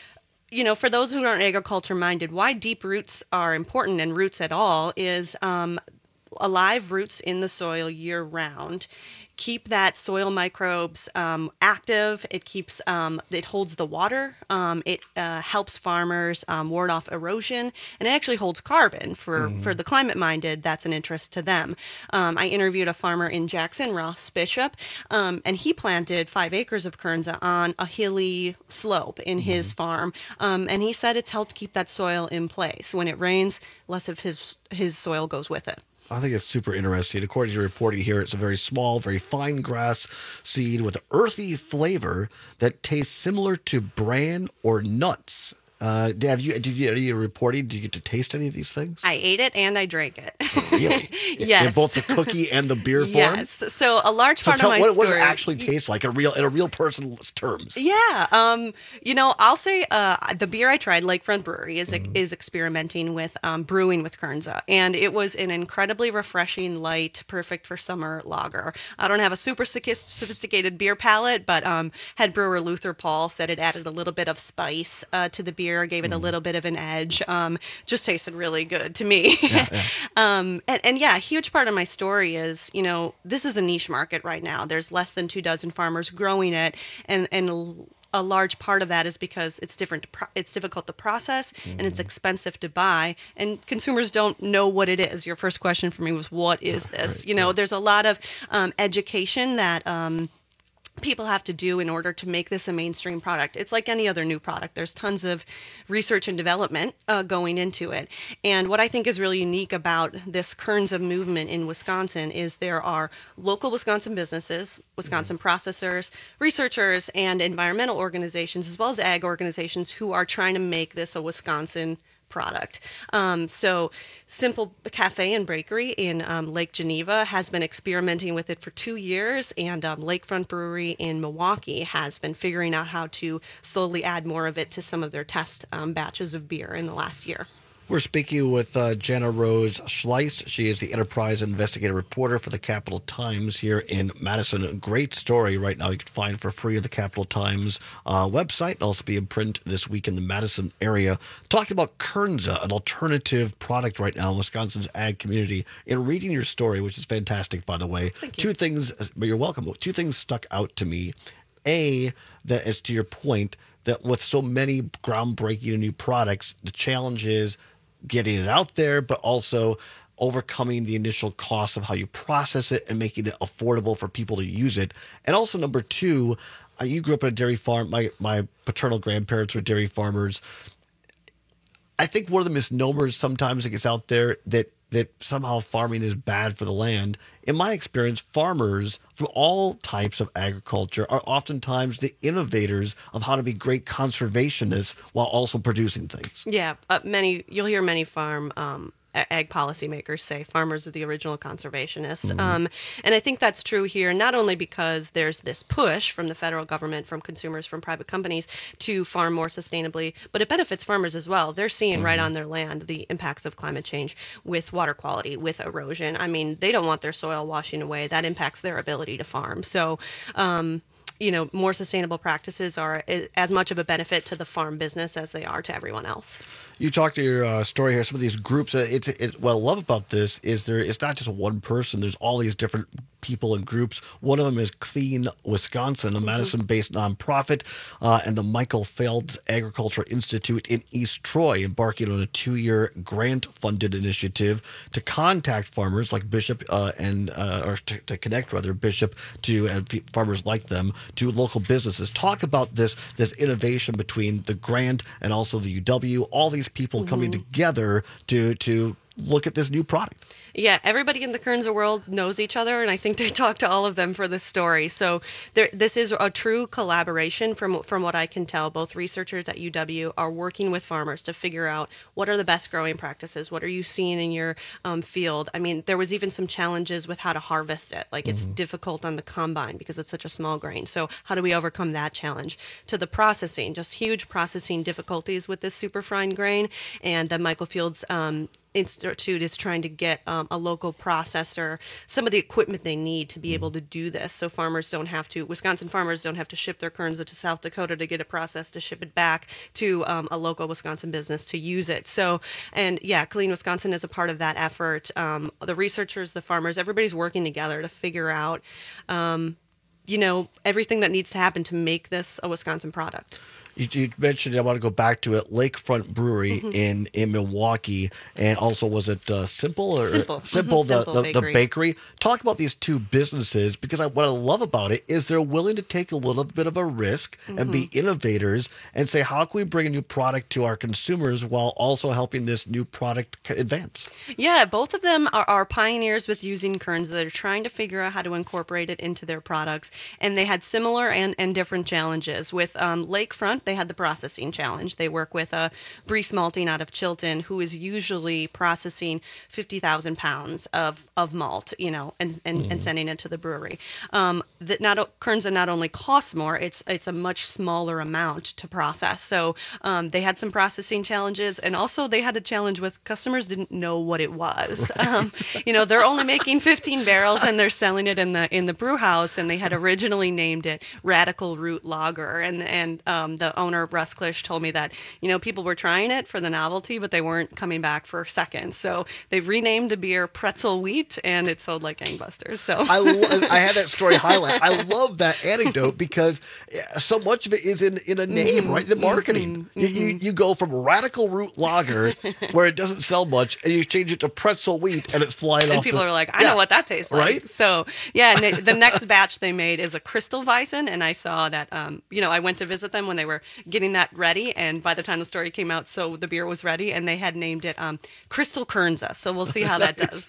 you know, for those who aren't agriculture minded, why deep roots are important and roots at all is um, alive roots in the soil year round keep that soil microbes um, active. It keeps, um, it holds the water. Um, it uh, helps farmers um, ward off erosion, and it actually holds carbon for, mm. for the climate minded. That's an interest to them. Um, I interviewed a farmer in Jackson, Ross Bishop, um, and he planted five acres of Kernza on a hilly slope in mm. his farm. Um, and he said it's helped keep that soil in place. When it rains, less of his, his soil goes with it. I think it's super interesting. According to your reporting here, it's a very small, very fine grass seed with an earthy flavor that tastes similar to bran or nuts. Uh, have you, did you, are you reporting, did you get to taste any of these things? I ate it and I drank it. Really? Yes. In both the cookie and the beer form? Yes. So a large so part tell, of my what, story... What does it actually taste like in a real, in a real person's terms? Yeah. Um, you know, I'll say uh, the beer I tried, Lakefront Brewery, is mm-hmm. is experimenting with um, brewing with Kernza. And it was an incredibly refreshing, light, perfect for summer lager. I don't have a super sophisticated beer palate, but um, head brewer Luther Paul said it added a little bit of spice uh, to the beer, gave it mm-hmm. a little bit of an edge. Um, just tasted really good to me. Yeah, yeah. um, and, and yeah, a huge part of my story is, you know, this is a niche market right now. There's less than two dozen farmers growing it, and and a large part of that is because it's different. To pro- it's difficult to process, mm-hmm. and it's expensive to buy, and consumers don't know what it is. Your first question for me was, "What is this?" Right, you know, right. There's a lot of um, education that. Um, people have to do in order to make this a mainstream product. It's like any other new product. There's tons of research and development uh, going into it. And what I think is really unique about this Kernza movement in Wisconsin is there are local Wisconsin businesses, Wisconsin mm-hmm. processors, researchers, and environmental organizations, as well as ag organizations who are trying to make this a Wisconsin product. Um, so Simple Cafe and Bakery in um, Lake Geneva has been experimenting with it for two years, and um, Lakefront Brewery in Milwaukee has been figuring out how to slowly add more of it to some of their test um, batches of beer in the last year. We're speaking with uh, Jenna Rose Schleiss. She is the enterprise investigative reporter for the Capital Times here in Madison. A great story right now you can find for free at the Capital Times uh, website. It'll also be in print this week in the Madison area. Talking about Kernza, an alternative product right now in Wisconsin's ag community. In reading your story, which is fantastic, by the way, Thank you. two things, but you're welcome. Two things stuck out to me. A, that is to your point, that with so many groundbreaking new products, the challenge is getting it out there, but also overcoming the initial cost of how you process it and making it affordable for people to use it. And also, number two, uh, you grew up on a dairy farm. My my paternal grandparents were dairy farmers. I think one of the misnomers sometimes that gets out there that that somehow farming is bad for the land. In my experience, farmers from all types of agriculture are oftentimes the innovators of how to be great conservationists while also producing things. Yeah, uh, many you'll hear many farm um, ag policymakers say farmers are the original conservationists. Mm-hmm. Um, and I think that's true here, not only because there's this push from the federal government, from consumers, from private companies to farm more sustainably, but it benefits farmers as well. They're seeing mm-hmm. right on their land the impacts of climate change with water quality, with erosion. I mean, they don't want their soil washing away. That impacts their ability to farm. So, um, you know, more sustainable practices are as much of a benefit to the farm business as they are to everyone else. You talked to your uh, story here. Some of these groups. Uh, it's it, what I love about this is there. It's not just one person. There's all these different people and groups. One of them is Clean Wisconsin, a mm-hmm. Madison-based nonprofit, uh, and the Michael Phelps Agriculture Institute in East Troy, embarking on a two-year grant-funded initiative to contact farmers like Bishop uh, and uh, or to, to connect rather Bishop to and farmers like them to local businesses. Talk about this this innovation between the grant and also the U W. All these people mm-hmm. coming together to to look at this new product. Yeah, everybody in the Kernza world knows each other, and I think they talk to all of them for this story. So there, this is a true collaboration from from what I can tell. Both researchers at U W are working with farmers to figure out what are the best growing practices, what are you seeing in your um, field. I mean, there was even some challenges with how to harvest it. Like it's Mm-hmm. difficult on the combine because it's such a small grain. So how do we overcome that challenge? To the processing, just huge processing difficulties with this super fine grain, and the Michael Fields um, Institute is trying to get um, a local processor some of the equipment they need to be able to do this, so farmers don't have to, Wisconsin farmers don't have to ship their Kernza to South Dakota to get it processed to ship it back to um, a local Wisconsin business to use it. So, and yeah, Clean Wisconsin is a part of that effort. Um, the researchers, the farmers, everybody's working together to figure out, um, you know, everything that needs to happen to make this a Wisconsin product. You, you mentioned, I want to go back to it, Lakefront Brewery Mhm. in, in Milwaukee, and also was it uh, Simple or Simple. Simple, Mhm. the, Simple the, the Bakery. bakery? Talk about these two businesses, because I, what I love about it is they're willing to take a little bit of a risk and be Mm-hmm. innovators and say, how can we bring a new product to our consumers while also helping this new product c- advance? Yeah, both of them are, are pioneers with using Kernza. They're trying to figure out how to incorporate it into their products, and they had similar and, and different challenges. With um, Lakefront, they had the processing challenge. They work with a Brees Malting out of Chilton, who is usually processing fifty thousand pounds of, of malt, you know, and, and, and sending it to the brewery. Um, that not o- Kernza not only costs more, it's it's a much smaller amount to process. So um, they had some processing challenges, and also they had a challenge with customers didn't know what it was. Um, you know, they're only making fifteen barrels and they're selling it in the in the brew house, and they had originally named it Radical Root Lager, and and um, the owner Russ Klisch told me that, you know, people were trying it for the novelty, but they weren't coming back for seconds. So they've renamed the beer Pretzel Wheat, and it sold like gangbusters. So I, lo- I had that story highlight. I love that anecdote because so much of it is in, in a name, right? The marketing. You, you, you go from Radical Root Lager, where it doesn't sell much, and you change it to Pretzel Wheat, and it's flying and off. people the, are like, I Yeah. know what that tastes like. Right? So yeah, and the, the next batch they made is a Crystal Weizen, and I saw that, um, you know, I went to visit them when they were getting that ready, and by the time the story came out, so the beer was ready, and they had named it um, Crystal Kernza. So we'll see how that does.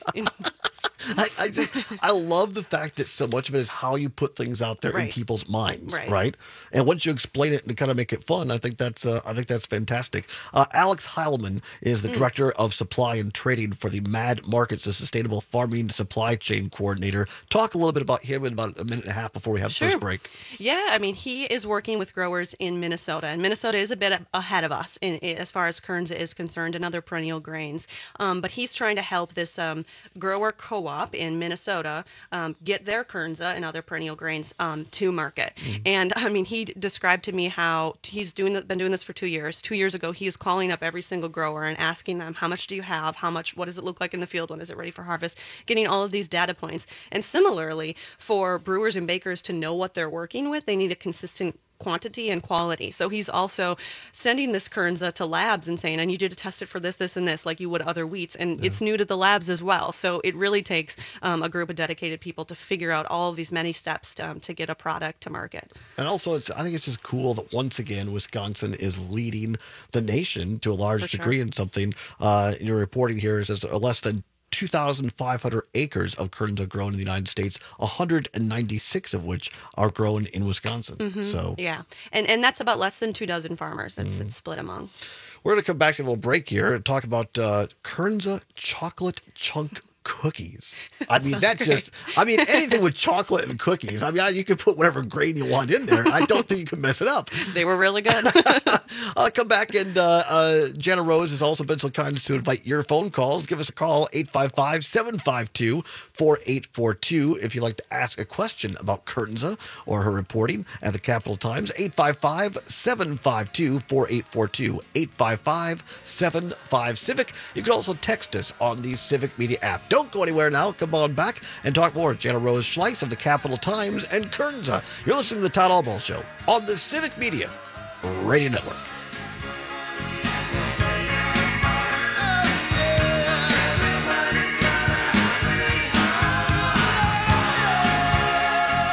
I, I just I love the fact that so much of it is how you put things out there in Right. people's minds, Right. right? And once you explain it and kind of make it fun, I think that's uh, I think that's fantastic. Uh, Alex Heilman is the Mm. director of supply and trading for the MAD Markets, the Sustainable Farming Supply Chain Coordinator. Talk a little bit about him in about a minute and a half before we have the Sure. first break. Yeah, I mean, he is working with growers in Minnesota, and Minnesota is a bit ahead of us in, in, as far as Kernza is concerned and other perennial grains. Um, but he's trying to help this um, grower co-op in Minnesota um, get their Kernza and other perennial grains um, to market. And I mean, he described to me how he's doing been doing this for two years. Two years ago, he is calling up every single grower and asking them, how much do you have? How much? What does it look like in the field? When is it ready for harvest? Getting all of these data points. And similarly, for brewers and bakers to know what they're working with, they need a consistent quantity and quality. So he's also sending this Kernza to labs and saying, I need you to test it for this, this, and this, like you would other wheats. And it's new to the labs as well. So it really takes um, a group of dedicated people to figure out all of these many steps to, um, to get a product to market. And also, it's I think it's just cool that once again Wisconsin is leading the nation to a large For sure. degree in something. Uh, your reporting here is there's less than two thousand five hundred acres of Kernza grown in the United States, one hundred ninety-six of which are grown in Wisconsin. Mhm. So yeah, and and that's about less than two dozen farmers. That's it's split among. we're going to come back to a little break here and talk about uh, Kernza chocolate chunk cookies. I mean, that just, I mean, anything with chocolate and cookies. I mean, you can put whatever grain you want in there. I don't think you can mess it up. They were really good. I'll come back, and uh, uh, Jenna Rose has also been so kind as to invite your phone calls. Give us a call, eight five five, seven five two, four eight four two, if you'd like to ask a question about Kernza or her reporting at the Capital Times. eight five five, seven five two, four eight four two, eight five five, seven five, Civic. You can also text us on the Civic Media app. Don't go anywhere now. Come on back and talk more. Jenna Rose Schleiss of the Capital Times and Kernza. You're listening to the Todd Albaugh Show on the Civic Media Radio Network.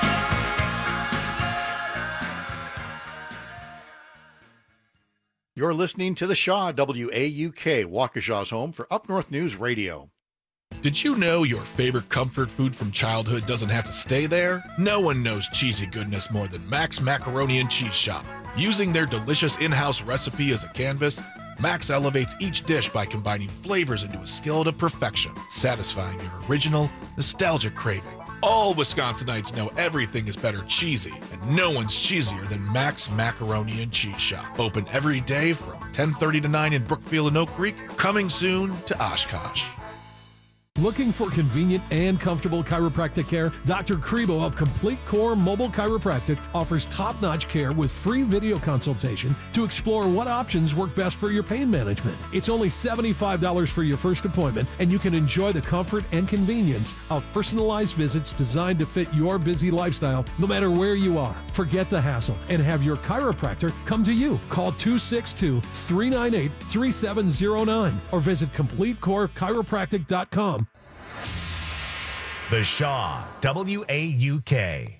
You're You're listening to the Shaw, W A U K, Waukesha's home for Up North News Radio. Did you know your favorite comfort food from childhood doesn't have to stay there? No one knows cheesy goodness more than Max Macaroni and Cheese Shop. Using their delicious in-house recipe as a canvas, Max elevates each dish by combining flavors into a skillet of perfection, satisfying your original, nostalgic craving. All Wisconsinites know everything is better cheesy, and no one's cheesier than Max Macaroni and Cheese Shop. Open every day from ten thirty to nine in Brookfield and Oak Creek, coming soon to Oshkosh. Looking for convenient and comfortable chiropractic care? Doctor Crebo of Complete Core Mobile Chiropractic offers top-notch care with free video consultation to explore what options work best for your pain management. It's only seventy-five dollars for your first appointment, and you can enjoy the comfort and convenience of personalized visits designed to fit your busy lifestyle no matter where you are. Forget the hassle and have your chiropractor come to you. Call two six two, three nine eight, three seven zero nine or visit complete core chiropractic dot com. The Shaw, W A U K.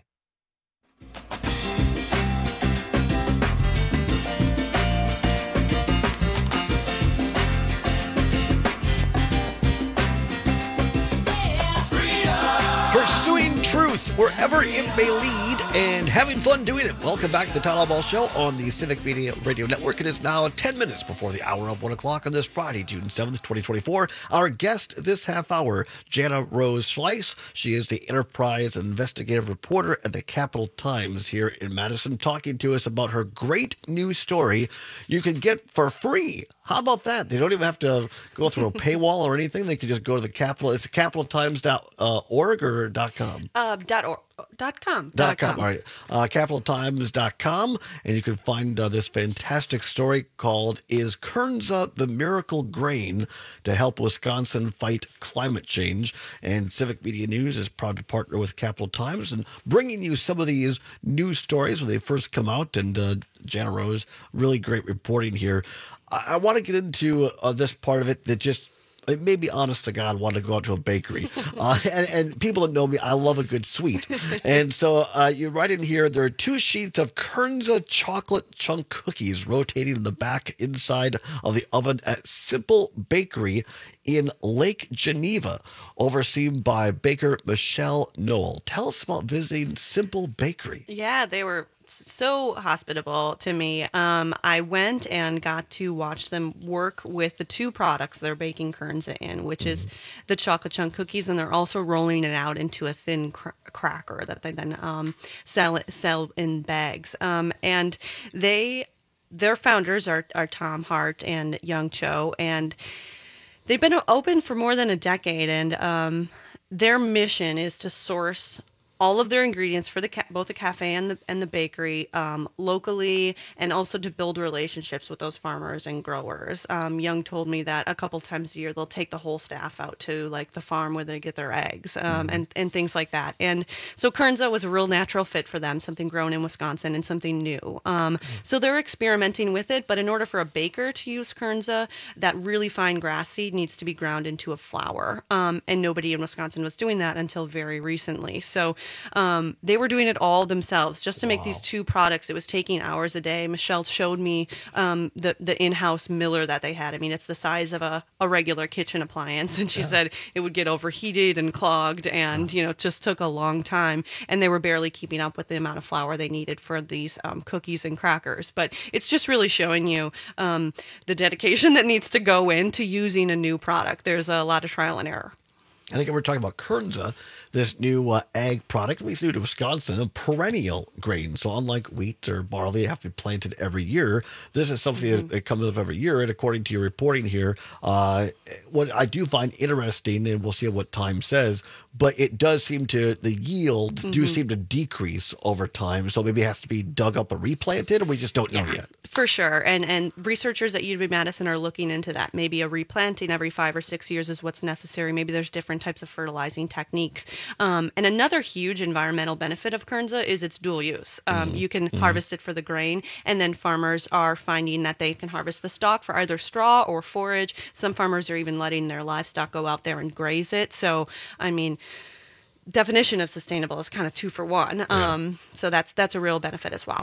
Pursuing truth wherever it may lead and having fun doing it. Welcome back to the Town Hall Ball Show on the Civic Media Radio Network. It is now ten minutes before the hour of one o'clock on this Friday, June seventh, twenty twenty-four. Our guest this half hour, Jana Rose Schleiss. She is the Enterprise investigative reporter at the Capital Times here in Madison, talking to us about her great new story you can get for free. How about that? They don't even have to go through a paywall or anything. They can just go to the Capital. It's capital times dot org or dot .com? Uh, dot or, dot com. Dot com. All right. Uh, capital times dot com. And you can find uh, this fantastic story called Is Kernza the Miracle Grain to Help Wisconsin Fight Climate Change? And Civic Media News is proud to partner with Capital Times and bringing you some of these news stories when they first come out. And uh, Jana Rose, really great reporting here. I, I want to get into uh, this part of it that just it made me, honest to God, want to go out to a bakery. Uh, and, and people that know me, I love a good sweet. And so uh, you write in here, there are two sheets of Kernza chocolate chunk cookies rotating in the back inside of the oven at Simple Bakery in Lake Geneva, overseen by baker Michelle Noel. Tell us about visiting Simple Bakery. Yeah, they were so hospitable to me. Um, I went and got to watch them work with the two products they're baking Kernza in, which is the chocolate chunk cookies, and they're also rolling it out into a thin cr- cracker that they then um, sell it, sell in bags. Um, and they, their founders are, are Tom Hart and Young Cho, and they've been open for more than a decade, and um, their mission is to source all of their ingredients for the ca- both the cafe and the and the bakery um, locally, and also to build relationships with those farmers and growers. Um, Young told me that a couple times a year they'll take the whole staff out to like the farm where they get their eggs um, mm-hmm. and and things like that. And so Kernza was a real natural fit for them, something grown in Wisconsin and something new. Um, mm-hmm. So they're experimenting with it, but in order for a baker to use Kernza, that really fine grass seed needs to be ground into a flour, um, and nobody in Wisconsin was doing that until very recently. So Um, they were doing it all themselves just to make wow. these two products. It was taking hours a day. Michelle showed me um, the, the in-house miller that they had. I mean, it's the size of a, a regular kitchen appliance. And she yeah. said it would get overheated and clogged and, you know, just took a long time. And they were barely keeping up with the amount of flour they needed for these um, cookies and crackers. But it's just really showing you um, the dedication that needs to go into using a new product. There's a lot of trial and error. I think we're talking about Kernza, this new uh, ag product, at least new to Wisconsin, a perennial grain. So unlike wheat or barley, they have to be planted every year. This is something mm-hmm. that, that comes up every year. And according to your reporting here, uh, what I do find interesting, and we'll see what time says, but it does seem to, the yields mm-hmm. do seem to decrease over time. So maybe it has to be dug up or replanted, or we just don't know yeah, yet. For sure. And and researchers at U W Madison are looking into that. Maybe a replanting every five or six years is what's necessary. Maybe there's different types of fertilizing techniques. Um, and another huge environmental benefit of Kernza is its dual use. Um, mm-hmm. You can mm-hmm. harvest it for the grain, and then farmers are finding that they can harvest the stalk for either straw or forage. Some farmers are even letting their livestock go out there and graze it. So, I mean, definition of sustainable is kind of two for one. Yeah. Um, so that's that's a real benefit as well.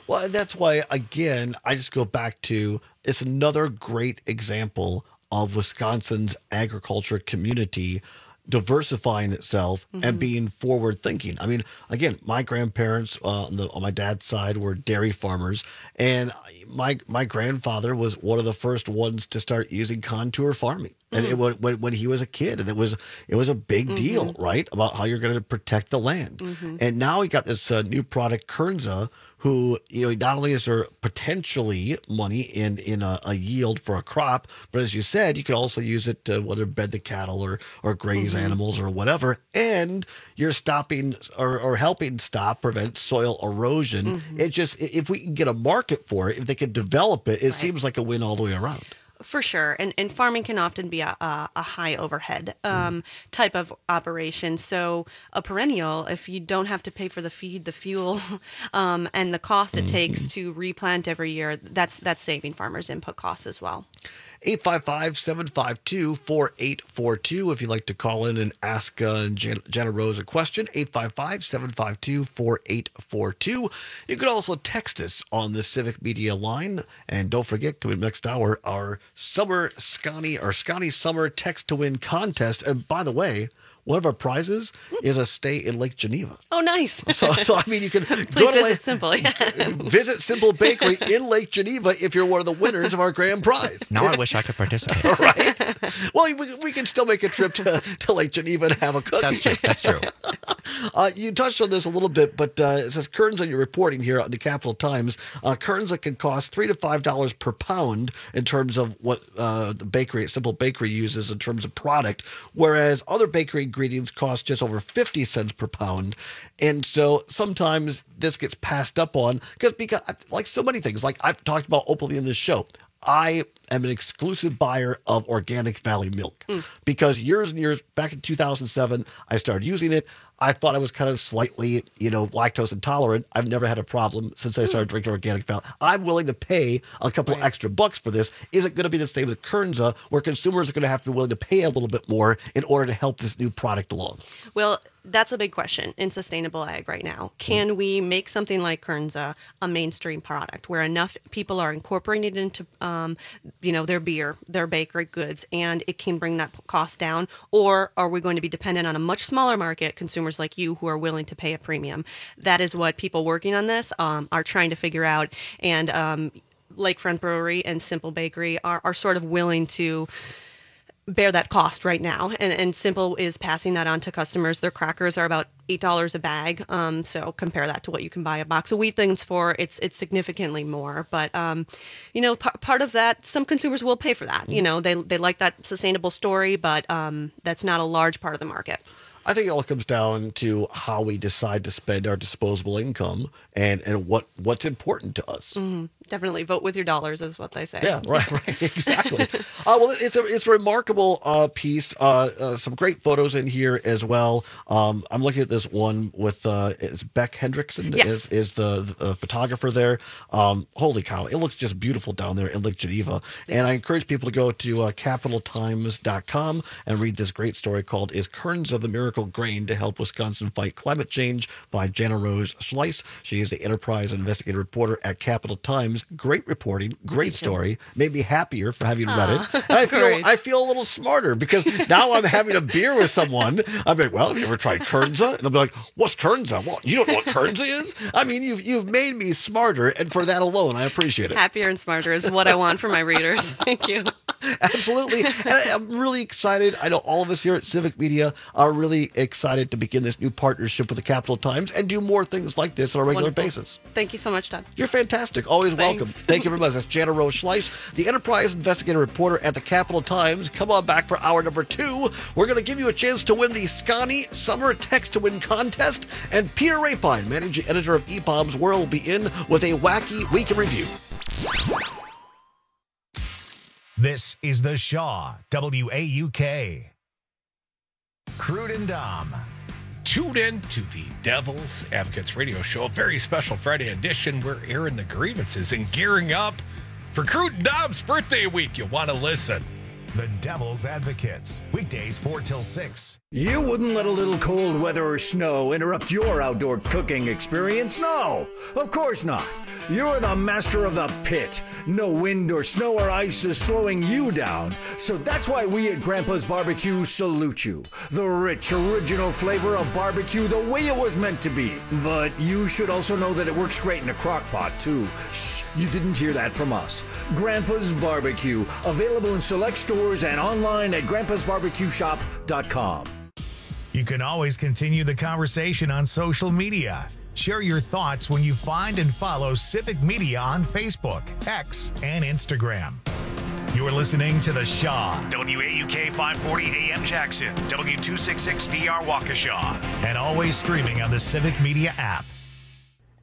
Well, and that's why, again, I just go back to it's another great example of Wisconsin's agriculture community diversifying itself mm-hmm. and being forward thinking. I mean, again, my grandparents uh, on, the, on my dad's side were dairy farmers, and my my grandfather was one of the first ones to start using contour farming. And mm-hmm. it when when he was a kid, and it was it was a big mm-hmm. deal, right, about how you're going to protect the land. Mm-hmm. And now we got this uh, new product, Kernza, who, you know, not only is there potentially money in, in a, a yield for a crop, but as you said, you could also use it to whether bed the cattle or, or graze mm-hmm. animals or whatever. And you're stopping or, or helping stop, prevent soil erosion. Mm-hmm. It just, if we can get a market for it, if they can develop it, it right. seems like a win all the way around. For sure. And and farming can often be a, a, a high overhead um, mm. type of operation. So a perennial, if you don't have to pay for the feed, the fuel, um, and the cost it mm-hmm. takes to replant every year, that's that's saving farmers input costs as well. eight five five, seven five two, four eight four two if you'd like to call in and ask uh, Jen- Jenna Rose a question, eight five five, seven five two, four eight four two. You could also text us on the Civic Media line. And don't forget, coming next hour, our Summer Scotty, our Scotty Summer Text to Win contest. And by the way, one of our prizes is a stay in Lake Geneva. Oh, nice. So, so I mean, you can Please go to visit Lake, Simple. visit Simple Bakery in Lake Geneva if you're one of the winners of our grand prize. Now I wish I could participate. Right? Well, we, we can still make a trip to, to Lake Geneva and have a cookie. That's true. That's true. Uh, you touched on this a little bit, but uh, it says Kernza, you're reporting here on the Capital Times. Uh, Kernza can cost three to five dollars per pound in terms of what uh, the bakery, Simple Bakery, uses in terms of product, whereas other bakery ingredients cost just over fifty cents per pound. And so sometimes this gets passed up on because, because like so many things, like I've talked about openly in this show, I am an exclusive buyer of Organic Valley milk mm. because years and years back in two thousand seven, I started using it. I thought I was kind of slightly, you know, lactose intolerant. I've never had a problem since I started drinking Organic Valley. I'm willing to pay a couple right. extra bucks for this. Is it going to be the same with Kernza, where consumers are going to have to be willing to pay a little bit more in order to help this new product along? Well, that's a big question in sustainable ag right now. Can mm. we make something like Kernza a mainstream product where enough people are incorporating it into, um, you know, their beer, their bakery goods, and it can bring that cost down? Or are we going to be dependent on a much smaller market, consumers like you who are willing to pay a premium? That is what people working on this um, are trying to figure out. And um, Lakefront Brewery and Simple Bakery are, are sort of willing to bear that cost right now. And, and Simple is passing that on to customers. Their crackers are about eight dollars a bag. Um, so compare that to what you can buy a box of wheat things for. It's it's significantly more. But, um, you know, p- part of that, some consumers will pay for that. Mm-hmm. You know, they, they like that sustainable story, but um, that's not a large part of the market. I think it all comes down to how we decide to spend our disposable income and, and what, what's important to us. Mm-hmm. Definitely vote with your dollars is what they say. Yeah, right, right, exactly. uh, well, it's a it's a remarkable uh, piece. Uh, uh, some great photos in here as well. Um, I'm looking at this one with uh, it's Beck Hendrickson yes. is, is the, the photographer there. Um, holy cow, it looks just beautiful down there in Lake Geneva. And I encourage people to go to uh, capital times dot com and read this great story called "Is Kernza the Miracle Grain to Help Wisconsin Fight Climate Change" by Jenna Rose Schleiss. She is the enterprise and investigative reporter at Capital Times. Great reporting, great story. Made me happier for having Aww. read it. And I feel I feel a little smarter because now I'm having a beer with someone. I'm like, well, have you ever tried Kernza? And they'll be like, what's Kernza? Well, you don't know what Kernza is? I mean, you've, you've made me smarter, and for that alone, I appreciate it. Happier and smarter is what I want for my readers. Thank you. Absolutely. And I, I'm really excited. I know all of us here at Civic Media are really excited to begin this new partnership with the Capital Times and do more things like this on a regular Wonderful. basis. Thank you so much, Todd. You're fantastic. Always Thanks. welcome. Thank you very much. That's Jenna Rose Schleiss, the enterprise investigative reporter at the Capital Times. Come on back for hour number two. We're going to give you a chance to win the Scotty Summer Text to Win contest. And Peter Rapine, managing editor of E P O M's World, will be in with a wacky week in review. This is the Shaw W A U K. Crude and Dom. Tune in to the Devil's Advocates radio show, a very special Friday edition. We're airing the grievances and gearing up for Crude and Dom's birthday week. You'll want to listen. The Devil's Advocates, weekdays four till six. You wouldn't let a little cold weather or snow interrupt your outdoor cooking experience? No, of course not. You're the master of the pit. No wind or snow or ice is slowing you down. So that's why we at Grandpa's Barbecue salute you. The rich, original flavor of barbecue the way it was meant to be. But you should also know that it works great in a crock pot, too. Shh, you didn't hear that from us. Grandpa's Barbecue, available in select stores and online at grandpas barbecue shop dot com. You can always continue the conversation on social media. Share your thoughts when you find and follow Civic Media on Facebook, X, and Instagram. You're listening to The Shaw, W A U K five forty A M Jackson, W two sixty-six D R Waukesha, and always streaming on the Civic Media app.